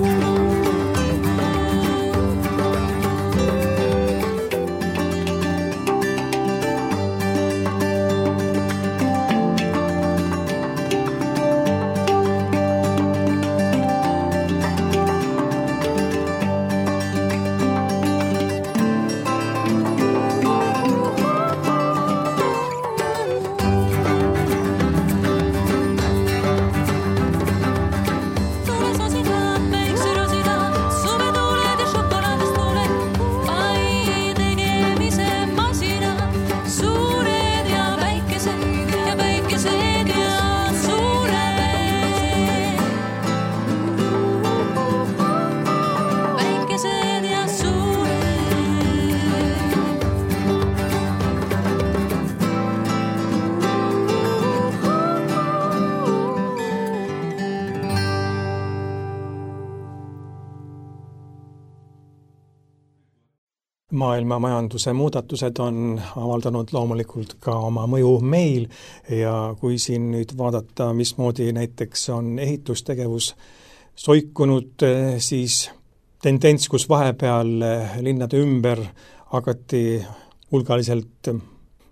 Maailma majanduse muudatused on avaldanud loomulikult ka oma mõju meil ja kui siin nüüd vaadata, mismoodi näiteks on ehitustegevus soikunud, siis tendents, kus vahepeal linnade ümber hakati hulgaliselt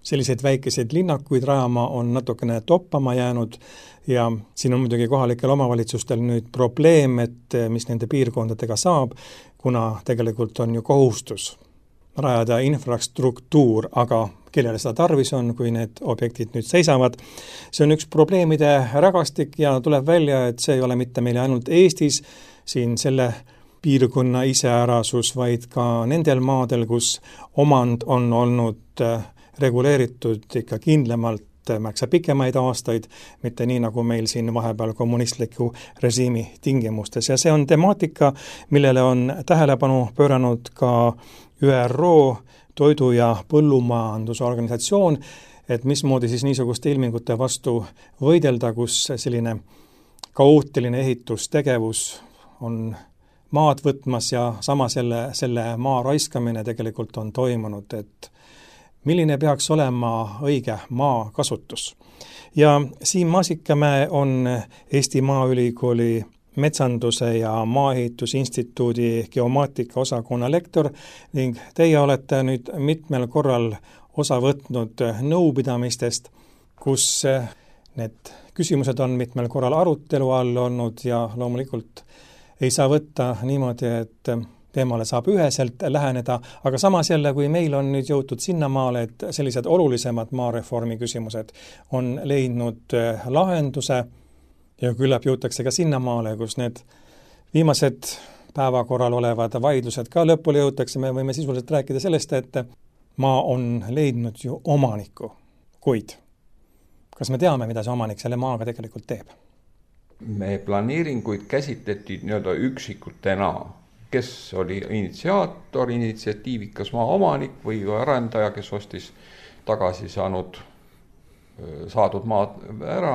selliseid väikeseid linnakuid rajama on natukene toppama jäänud ja siin on muidugi kohalikel omavalitsustel nüüd probleem, et mis nende piirkondadega saab, kuna tegelikult on ju kohustus rajada infrastruktuur, aga kellele seda tarvis on, kui need objektid nüüd seisavad. See on üks probleemide rägastik ja tuleb välja, et see ei ole mitte meile ainult Eestis, siin selle piirkonna iseärasus, vaid ka nendel maadel, kus omand on olnud reguleeritud ikka kindlamalt märksa pikemaid aastaid, mitte nii nagu meil siin vahepeal kommunistliku režiimi tingimustes. Ja see on temaatika, millele on tähelepanu pööranud ka Ü R O toidu- ja põllumajandusorganisatsioon, et mismoodi siis niisuguste ilmingute vastu võidelda, kus selline kaootiline ehitustegevus on maad võtmas ja sama selle, selle maa raiskamine tegelikult on toimunud, et milline peaks olema õige maa kasutus. Ja Siim Maasikamäe on Eesti Maaülikooli metsanduse ja maaehitusinstituudi geomaatika osakonna lektor ning teie olete nüüd mitmel korral osa võtnud nõupidamistest, kus need küsimused on mitmel korral arutelu all olnud ja loomulikult ei saa võtta niimoodi, et teemale saab üheselt läheneda, aga samas jälle, kui meil on nüüd jõutud sinnamaale, et sellised olulisemad maareformi küsimused on leidnud lahenduse ja küllap jõutakse ka sinnamaale, kus need viimased päevakorral olevad vaidlused ka lõpule jõutakse, me võime sisuliselt rääkida sellest, et maa on leidnud ju omaniku, kuid kas me teame, mida see omanik selle maaga tegelikult teeb? Me planeeringuid käsitleti nii-öelda üksikutena, kes oli initsiaator, initsiatiivikas maaomanik või arendaja, kes ostis tagasi saanud, saadud maad ära,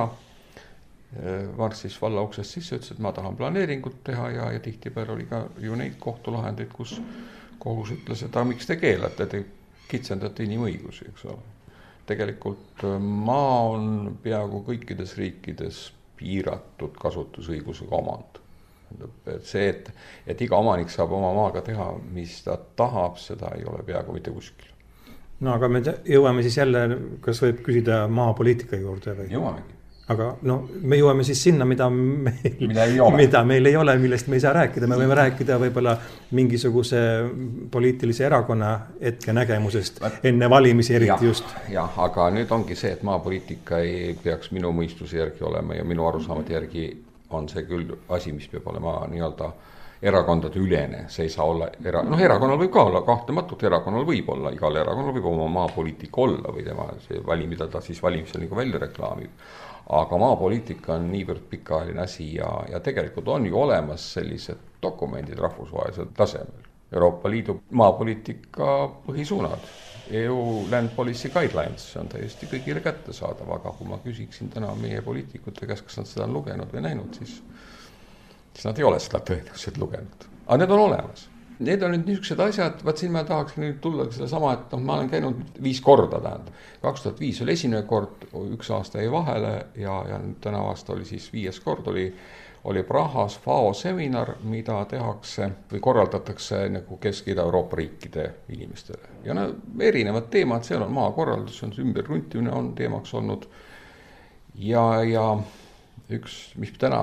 varsis valla uksest sisse, ütles, et ma tahan planeeringut teha ja, ja tihtipeale oli ka ju neid kohtulahendeid, kus kohus ütles, et miks te keelate, te kitsendate inimõigusi, eks ole. Tegelikult maa on peaaegu kõikides riikides piiratud kasutusõigusega omand. Et see, et, et iga omanik saab oma maaga teha, mis ta tahab, seda ei ole peaaegu mitte kuskil. No aga me jõuame siis jälle, kas võib küsida maapoliitika juurde või? Jõuamegi. Aga no, me jõuame siis sinna, mida meil, mida ei ole, mida meil ei ole, millest me ei saa rääkida. Me võime rääkida võib-olla mingisuguse poliitilise erakonna etkenägemusest enne valimisi eriti ja, just. Jah, aga nüüd ongi see, et maapoliitika ei peaks minu mõistuse järgi olema ja minu arusaamade järgi on see küll asi, mis peab olema nii-öelda erakondade ülene. See ei saa olla, era... noh, erakonnal võib ka olla, kahtematult erakonnal võib olla, igal erakonnal võib oma maapoliitika olla või tema see valim, mida ta siis valimisel nagu välja reklaamib. Aga maapoliitika on niivõrd pikaajaline asi ja, ja tegelikult on ju olemas sellised dokumendid rahvusvahelisel tasemel. Euroopa Liidu maapoliitika põhisuunad, E U Land Policy Guidelines, see on täiesti kõigile kätte saadav, aga kui ma küsiksin täna meie poliitikute käest, kas nad seda on lugenud või näinud, siis, siis nad ei ole seda tõenäoliselt lugenud. Aga need on olemas. Need on nüüd niisugused asjad, vaat siin ma tahaksin nüüd tulla selle sama, et noh, ma olen käinud viis korda tähendab. kaks tuhat viis oli esimene kord, üks aasta jäi vahele ja, ja nüüd täna aasta oli siis viies kord, oli, oli Prahas F A O seminar, mida tehakse või korraldatakse nagu Kesk-Ida-Euroopa riikide inimestele. Ja no, erinevad teemad, seal on maakorraldus, on ümberkruntimine on teemaks olnud ja, ja üks, mis täna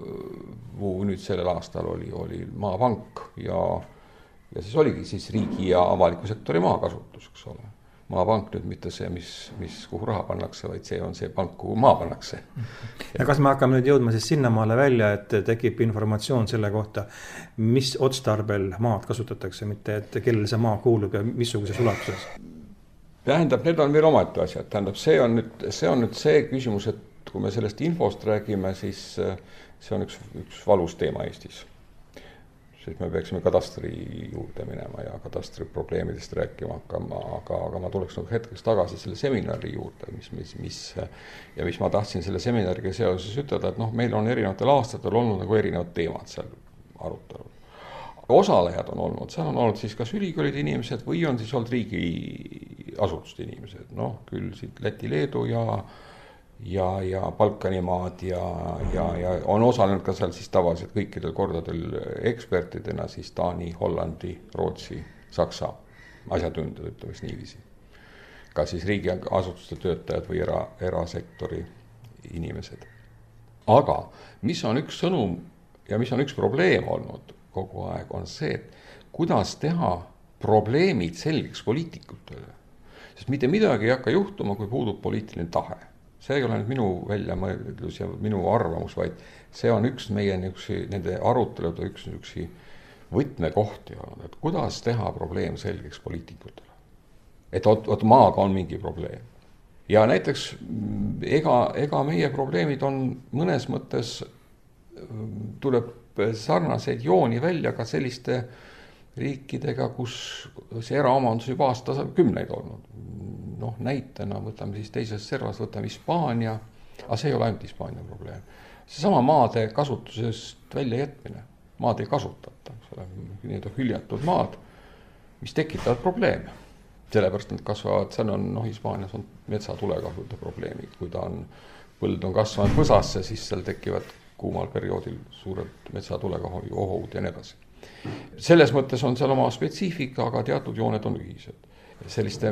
nüüd sellel aastal oli, oli Maapank ja Ja siis oligi siis riigi ja avaliku sektori maakasutus, eks ole. Maapank nüüd mitte see, mis, mis kuhu raha pannakse, vaid see on see pank, kuhu maa pannakse. Ja kas me hakkame nüüd jõudma siis sinnamaale välja, et tekib informatsioon selle kohta, mis otstarbel maad kasutatakse, mitte et kellele see maa kuulub ja missuguses ulatuses? Tähendab, need on veel omaette asjad. Tähendab, see on nüüd see, on nüüd see küsimus, et kui me sellest infost räägime, siis see on üks, üks valus teema Eestis. Siis me peaksime kadastri juurde minema ja kadastri probleemidest rääkima hakkama, aga, aga ma tuleks nagu hetkeks tagasi selle seminari juurde, mis, mis, mis, ja mis ma tahtsin selle seminariga seoses ütelda, et noh, meil on erinevatel aastatel olnud nagu erinevad teemad seal arutelul. Osalejad on olnud, seal on olnud siis kas ülikoolide inimesed või on siis olnud riigi asutuste inimesed, noh, küll siit Läti, Leedu ja ja, ja Balkanimaad ja, ja, ja on osalenud ka seal siis tavaliselt kõikidel kordadel ekspertidena siis Taani, Hollandi, Rootsi, Saksa asjatundjad, ütleme niiviisi. ka siis riigiasutuste töötajad või era, erasektori inimesed. Aga mis on üks sõnum ja mis on üks probleem olnud kogu aeg, on see, et kuidas teha probleemid selgeks poliitikutele. Sest mitte midagi ei hakka juhtuma, kui puudub poliitiline tahe. See ei ole nüüd minu väljamõeldus ja minu arvamus, vaid see on üks meie niuksi, nende arutelude üks niuksi võtmekohti olnud, et kuidas teha probleem selgeks poliitikutele. Et oot, oot maaga on mingi probleem. Ja näiteks ega, ega meie probleemid on mõnes mõttes, tuleb sarnaseid jooni välja ka selliste riikidega, kus see eraomandus juba aasta kümneid olnud. Noh, näitena võtame siis teises servas, võtame Hispaania, aga see ei ole ainult Hispaania probleem. See sama maade kasutusest välja jätmine, maad ei kasutata, need on hüljatud maad, mis tekitavad probleeme. Sellepärast nad kasvavad, seal on, noh, Hispaanias on metsatulekahjude probleemid, kui ta on, põld on kasvanud põsasse, siis seal tekivad kuumal perioodil suured metsatulekahju ohud ja nii edasi. Selles mõttes on seal oma spetsiifika, aga teatud jooned on ühised. Selliste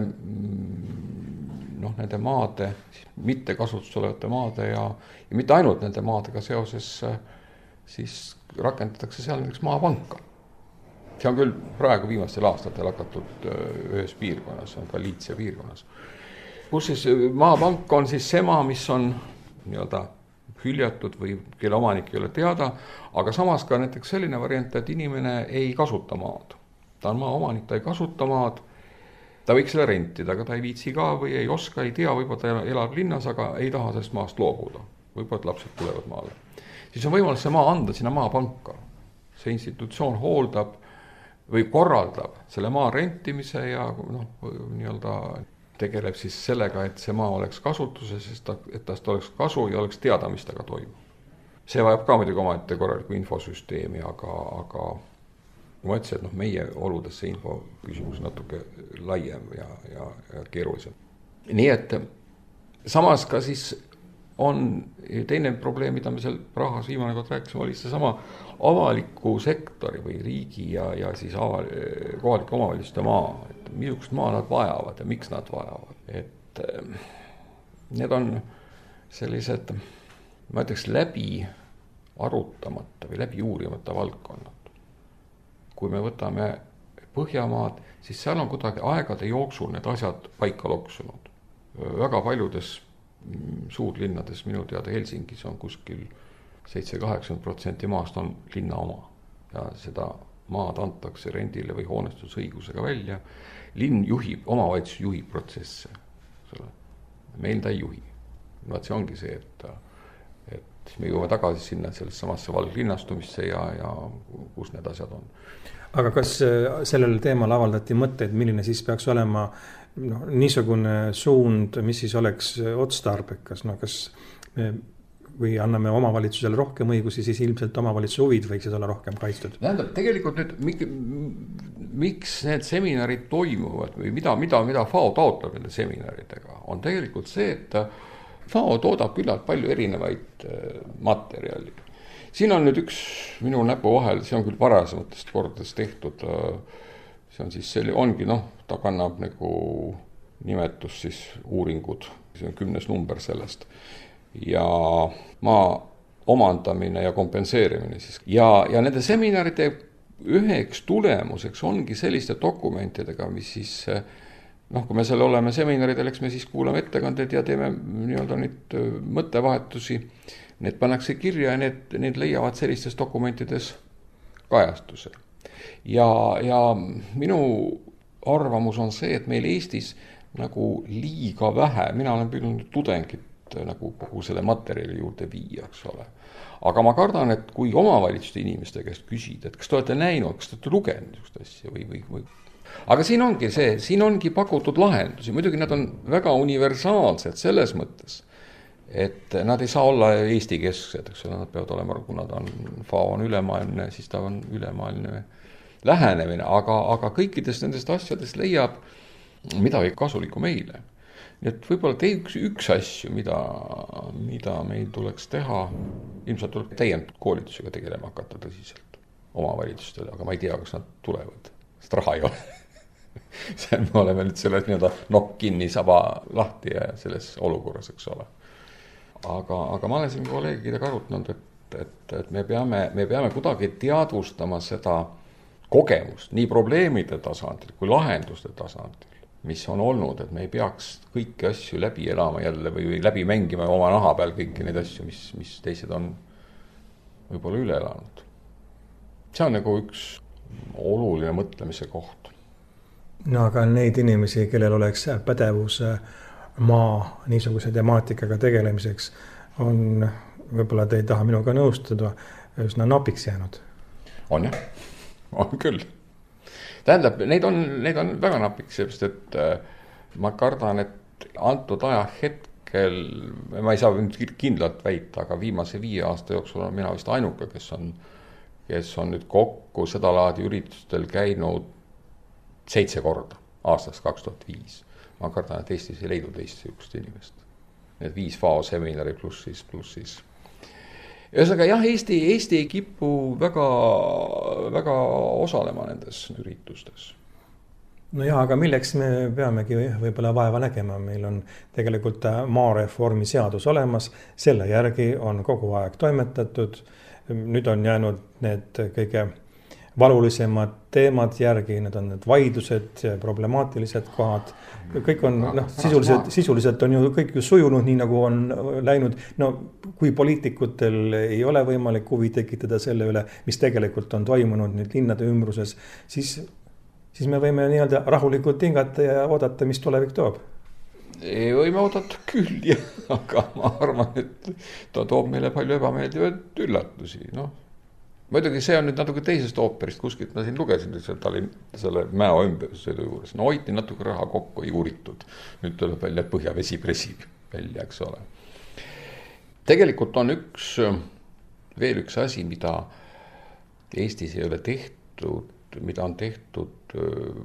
noh, nende maade, mitte kasutuses olevate maade ja, ja mitte ainult nende maadega seoses siis rakendatakse seal näiteks maapanka. See on küll praegu viimastel aastatel hakatud ühes piirkonnas, see on ka Liitsia piirkonnas. Kus siis maapank on siis see maa, mis on nii-öelda hüljatud või kelle omanik ei ole teada, aga samas ka näiteks selline variant, et inimene ei kasuta maad. Ta on maa omanik, ta ei kasuta maad, ta võiks selle rentida, aga ta ei viitsi ka või ei oska, ei tea, võib-olla ta elab linnas, aga ei taha sellest maast loobuda. Võib-olla lapsed tulevad maale. Siis on võimalus see maa anda sinna maapanka. See institutsioon hooldab või korraldab selle maa rentimise ja noh, nii-öelda tegeleb siis sellega, et see maa oleks kasutuses, sest ta, et tast oleks kasu ja oleks teada, mis taga toimub. See vajab ka muidugi omaette korraliku infosüsteemi, aga, aga ma ütlesin, et noh, meie oludes see info küsimus natuke laiem ja, ja, ja keerulisem. Nii et samas ka siis on teine probleem, mida me seal Prahas viimane kord rääkisime, oli see sama avaliku sektori või riigi ja, ja siis aval, kohalike omavalitsuste maa, et millist maa nad vajavad ja miks nad vajavad. Et need on sellised, ma ütleks, läbi arutamata või läbi uurimata valdkonnad. Kui me võtame Põhjamaad, siis seal on kuidagi aegade jooksul need asjad paika loksunud. Väga paljudes suurlinnades, minu teada Helsingis on kuskil seitse kaheksakümmend protsenti maast on linna oma ja seda maad antakse rendile või hoonestusõigusega välja. Linn juhib, omavalitsus juhib protsesse. Meil ta ei juhi. Vaat see ongi see, et, et me jõuame tagasi sinna sellest samasse valglinnastumisse ja, ja kus need asjad on. Aga kas sellel teemal avaldati mõtteid, milline siis peaks olema no, niisugune suund, mis siis oleks otstarbekas? No, kas me või anname omavalitsusele rohkem õigusi, siis ilmselt omavalitsuse huvid võiksid olla rohkem kaitstud. Tähendab, tegelikult nüüd, mik, miks need seminarid toimuvad või mida, mida, mida F A O taotleb nende seminaridega, on tegelikult see, et F A O toodab küllalt palju erinevaid materjali. Siin on nüüd üks minu näpu vahel, see on küll varasematest kordades tehtud, see on siis selle, ongi, noh, ta kannab nagu nimetus siis uuringud, see on kümnes number sellest. Ja maa omandamine ja kompenseerimine siis. Ja, ja nende seminaride üheks tulemuseks ongi selliste dokumentidega, mis siis, noh, kui me seal oleme seminaridel, eks me siis kuulame ettekanded ja teeme nii-öelda neid mõttevahetusi, need pannakse kirja ja need, need leiavad sellistes dokumentides kajastuse. Ja, ja minu arvamus on see, et meil Eestis nagu liiga vähe, mina olen püüdnud tudengit nagu kogu selle materjali juurde viia, eks ole. Aga ma kardan, et kui omavalitsuste inimeste käest küsida, et kas te olete näinud, kas te olete lugenud niisugust asja või, või, või. Aga siin ongi see, siin ongi pakutud lahendusi, muidugi nad on väga universaalsed selles mõttes, et nad ei saa olla Eesti kesksed, eks ole, nad peavad olema, kuna ta on F A O on ülemaailmne, siis ta on ülemaailmne lähenemine, aga, aga kõikidest nendest asjadest leiab midagi kasulikku meile. Nii et võib-olla te üks, üks asju, mida, mida meil tuleks teha, ilmselt tuleb täiendavad koolitusega tegelema hakata tõsiselt omavalitsustele, aga ma ei tea, kas nad tulevad, sest raha ei ole. see me oleme nüüd selles nii-öelda nokk kinni, saba lahti ja selles olukorras, eks ole. Aga, aga ma olen siin kolleegidega arutanud, et, et, et me peame, me peame kuidagi teadvustama seda kogemust nii probleemide tasandil kui lahenduste tasandil, mis on olnud, et me ei peaks kõiki asju läbi elama jälle või läbi mängima oma naha peal kõiki neid asju, mis, mis teised on võib-olla üle elanud. See on nagu üks oluline mõtlemise koht. No aga neid inimesi, kellel oleks pädevus maa niisuguse temaatikaga tegelemiseks, on, võib-olla te ei taha minuga nõustuda, üsna napiks jäänud. On jah, on küll. Tähendab, neid on, neid on väga napiks, sest et ma kardan, et antud aja hetkel, ma ei saa kindlalt väita, aga viimase viie aasta jooksul on mina vist ainuke, kes on, kes on nüüd kokku seda laadi üritustel käinud seitse korda aastast kaks tuhat viis. Ma kardan, et Eestis ei leidu teist sihukest inimest. Need viis F A O seminari pluss siis, pluss siis. Ühesõnaga jah, Eesti, Eesti ei kipu väga, väga osalema nendes üritustes. No jah, aga milleks me peamegi võib-olla vaeva nägema? Meil on tegelikult maareformi seadus olemas, selle järgi on kogu aeg toimetatud. Nüüd on jäänud need kõige valulisemad teemad järgi, need on need vaidlused, problemaatilised kohad. Kõik on, noh, sisuliselt, sisuliselt on ju kõik ju sujunud nii, nagu on läinud. No, kui poliitikutel ei ole võimalik huvi tekitada selle üle, mis tegelikult on toimunud nüüd linnade ümbruses, siis, siis me võime nii-öelda rahulikult hingata ja oodata, mis tulevik toob. Ei võime oodata küll, jah, aga ma arvan, et ta toob meile palju ebameeldivaid üllatusi, noh. Muidugi see on nüüd natuke teisest ooperist, kuskilt ma siin lugesin, et oli selle mäo ümbersõidu juures. No hoiti natuke raha kokku, ei uuritud. Nüüd tuleb välja, et põhjavesi pressib välja, eks ole. Tegelikult on üks, veel üks asi, mida Eestis ei ole tehtud, mida on tehtud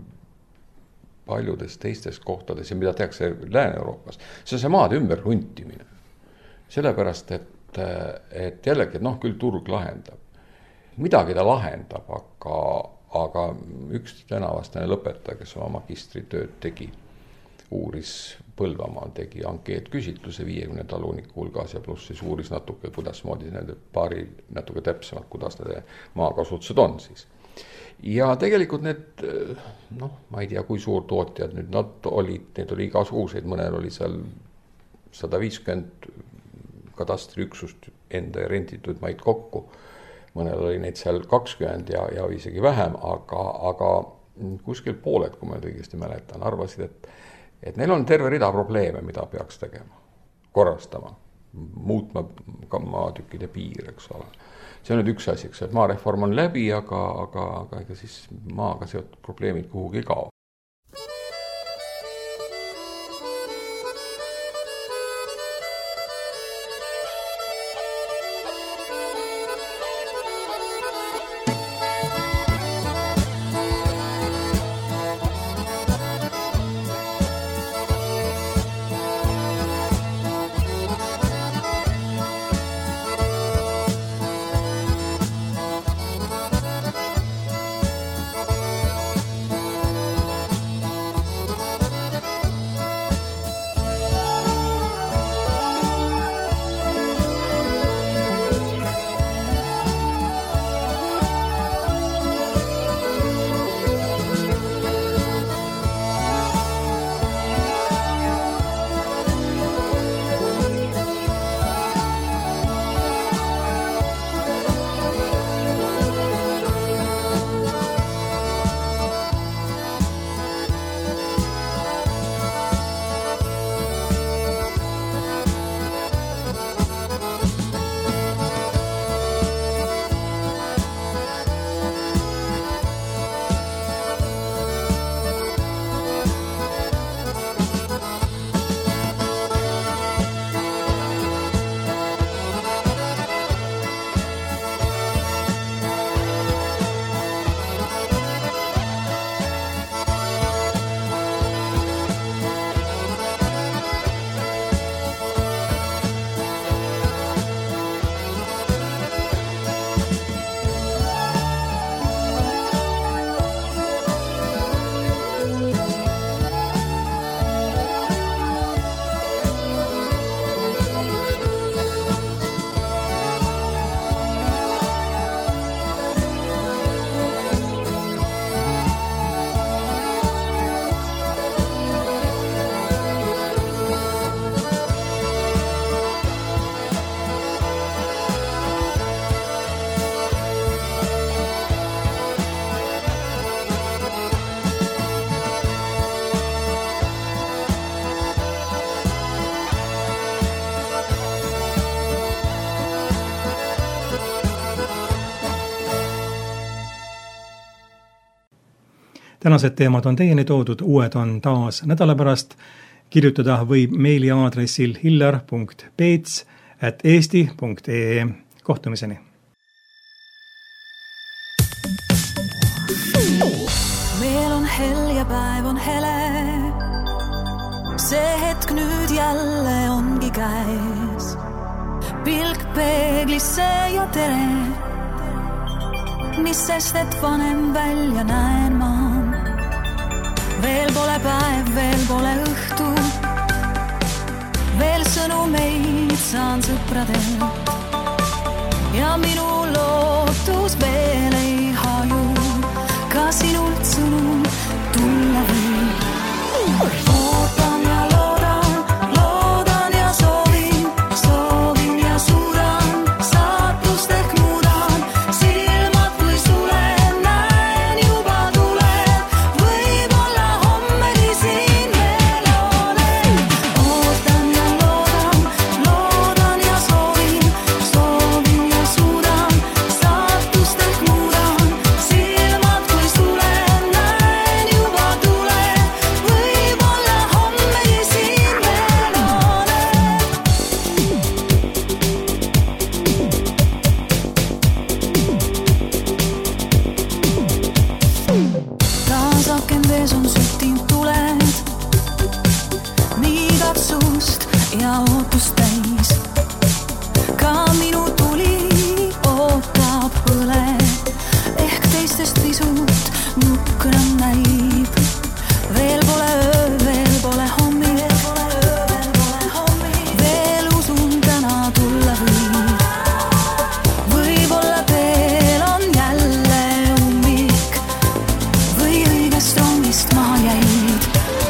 paljudes teistes kohtades ja mida tehakse Lääne-Euroopas. See on see maade ümber huntimine. Sellepärast, et, et jällegi, et noh, küll turg lahendab. Midagi ta lahendab, aga, aga üks tänavastane lõpetaja, kes oma magistritööd tegi, uuris Põlvamaal, tegi ankeetküsitluse viiekümne taluniku hulgas ja pluss siis uuris natuke, kuidas moodi nende paari natuke täpsemalt, kuidas nende maakasutused on siis. Ja tegelikult need, noh, ma ei tea, kui suur tootjad nüüd nad olid, need oli igasuguseid, mõnel oli seal sada viiskümmend katastriüksust enda renditud maid kokku. Mõnel oli neid seal kakskümmend ja, ja isegi vähem, aga, aga kuskil pooled, kui ma õigesti mäletan, arvasid, et, et neil on terve rida probleeme, mida peaks tegema, korrastama, muutma ka maatükkide piir, eks ole. See on nüüd üks asi, eks, et maareform on läbi, aga, aga, aga ega siis maaga seotud probleemid kuhugi kao. tänased teemad on teieni toodud, uued on taas nädala pärast. Kirjutada võib meili aadressil hillar punkt peets at eesti punkt ee. Kohtumiseni. Veel on hell ja päev on hele. See hetk nüüd jälle ongi käes. Pilk peeglisse ja tere. Mis sest, et vanem välja näen ma. Veel pole päev, veel pole õhtu. Veel sõnumeid saan sõpradelt. Ja minu lootus veel ei haju. Ka sinult sõnum tulla võib. Ootan ja loodan, loodan ja soovin. Soovin ja suudan, saatust ehk muudan. Silmad kui sulen, näen juba tuleb. Võib-olla hommegi siin veel olen. Ootan ja loodan, loodan ja soovin. Soovin ja suudan, saatust ehk muudan. Silmad kui sulen, näen juba tuleb. Võib-olla hommegi siin veel olen. Taas aken vees on süttinud tuled. Nii katsust ja ootust täis. Ka minu tuli ootab põle. Ehk teistest pisut nukram näib. Veel pole öö, veel pole hommik. Veel usun täna tulla võib. Võib-olla teel on jälle ummik. Või õigest rongist maha jäid.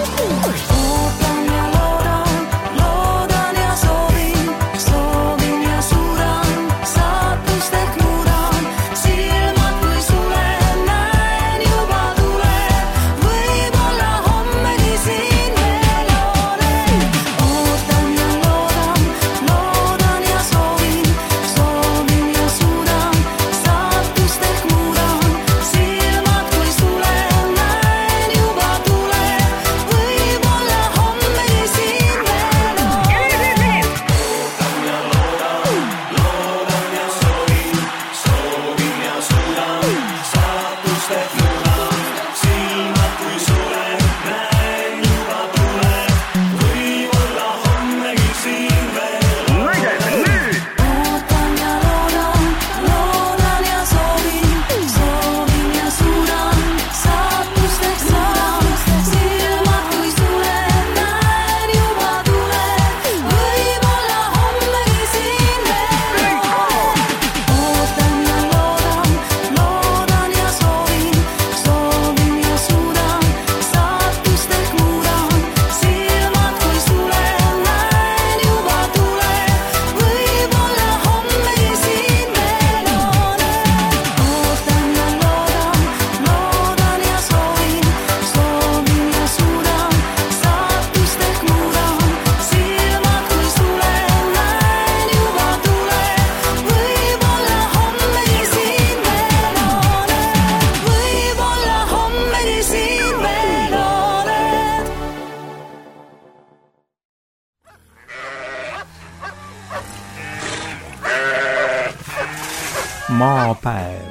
Ootan ja loodan, loodan ja soovin. Soovin ja suudan, saatust ehk muudan. Silmad kui sulen, näen juba tuleb. Võib-olla hommegi siin veel olen. Ootan ja loodan, loodan ja soovin. Soovin ja suudan, saatust ehk muudan. Silmad kui sulen, näen juba tuleb. Võib-olla hommegi siin veel olen. Ootan ja loodan, loodan ja soovin. Soovin ja suudan, saatust ehk muudan. Silmad kui sulen, näen juba tuleb. Võib-olla hommegi siin veel olen. Ootan ja loodan, loodan ja soovin. Soovin ja suudan, saatust ehk muudan. Silmad kui sulen, näen juba tuleb. Võib-olla hommegi siin veel olen. Ootan ja loodan, loodan ja soovin. Soovin ja suudan, saatust ehk muudan. Silmad kui sulen, näen juba tuleb. Võib-olla hommegi siin veel olen. Ootan ja loodan, loodan ja soovin. Soovin ja suudan, saatust ehk muudan. Silmad kui sulen, näen juba tuleb. Võib-olla hommegi siin veel olen. Võib-olla hommegi siin veel oled. Maapäev.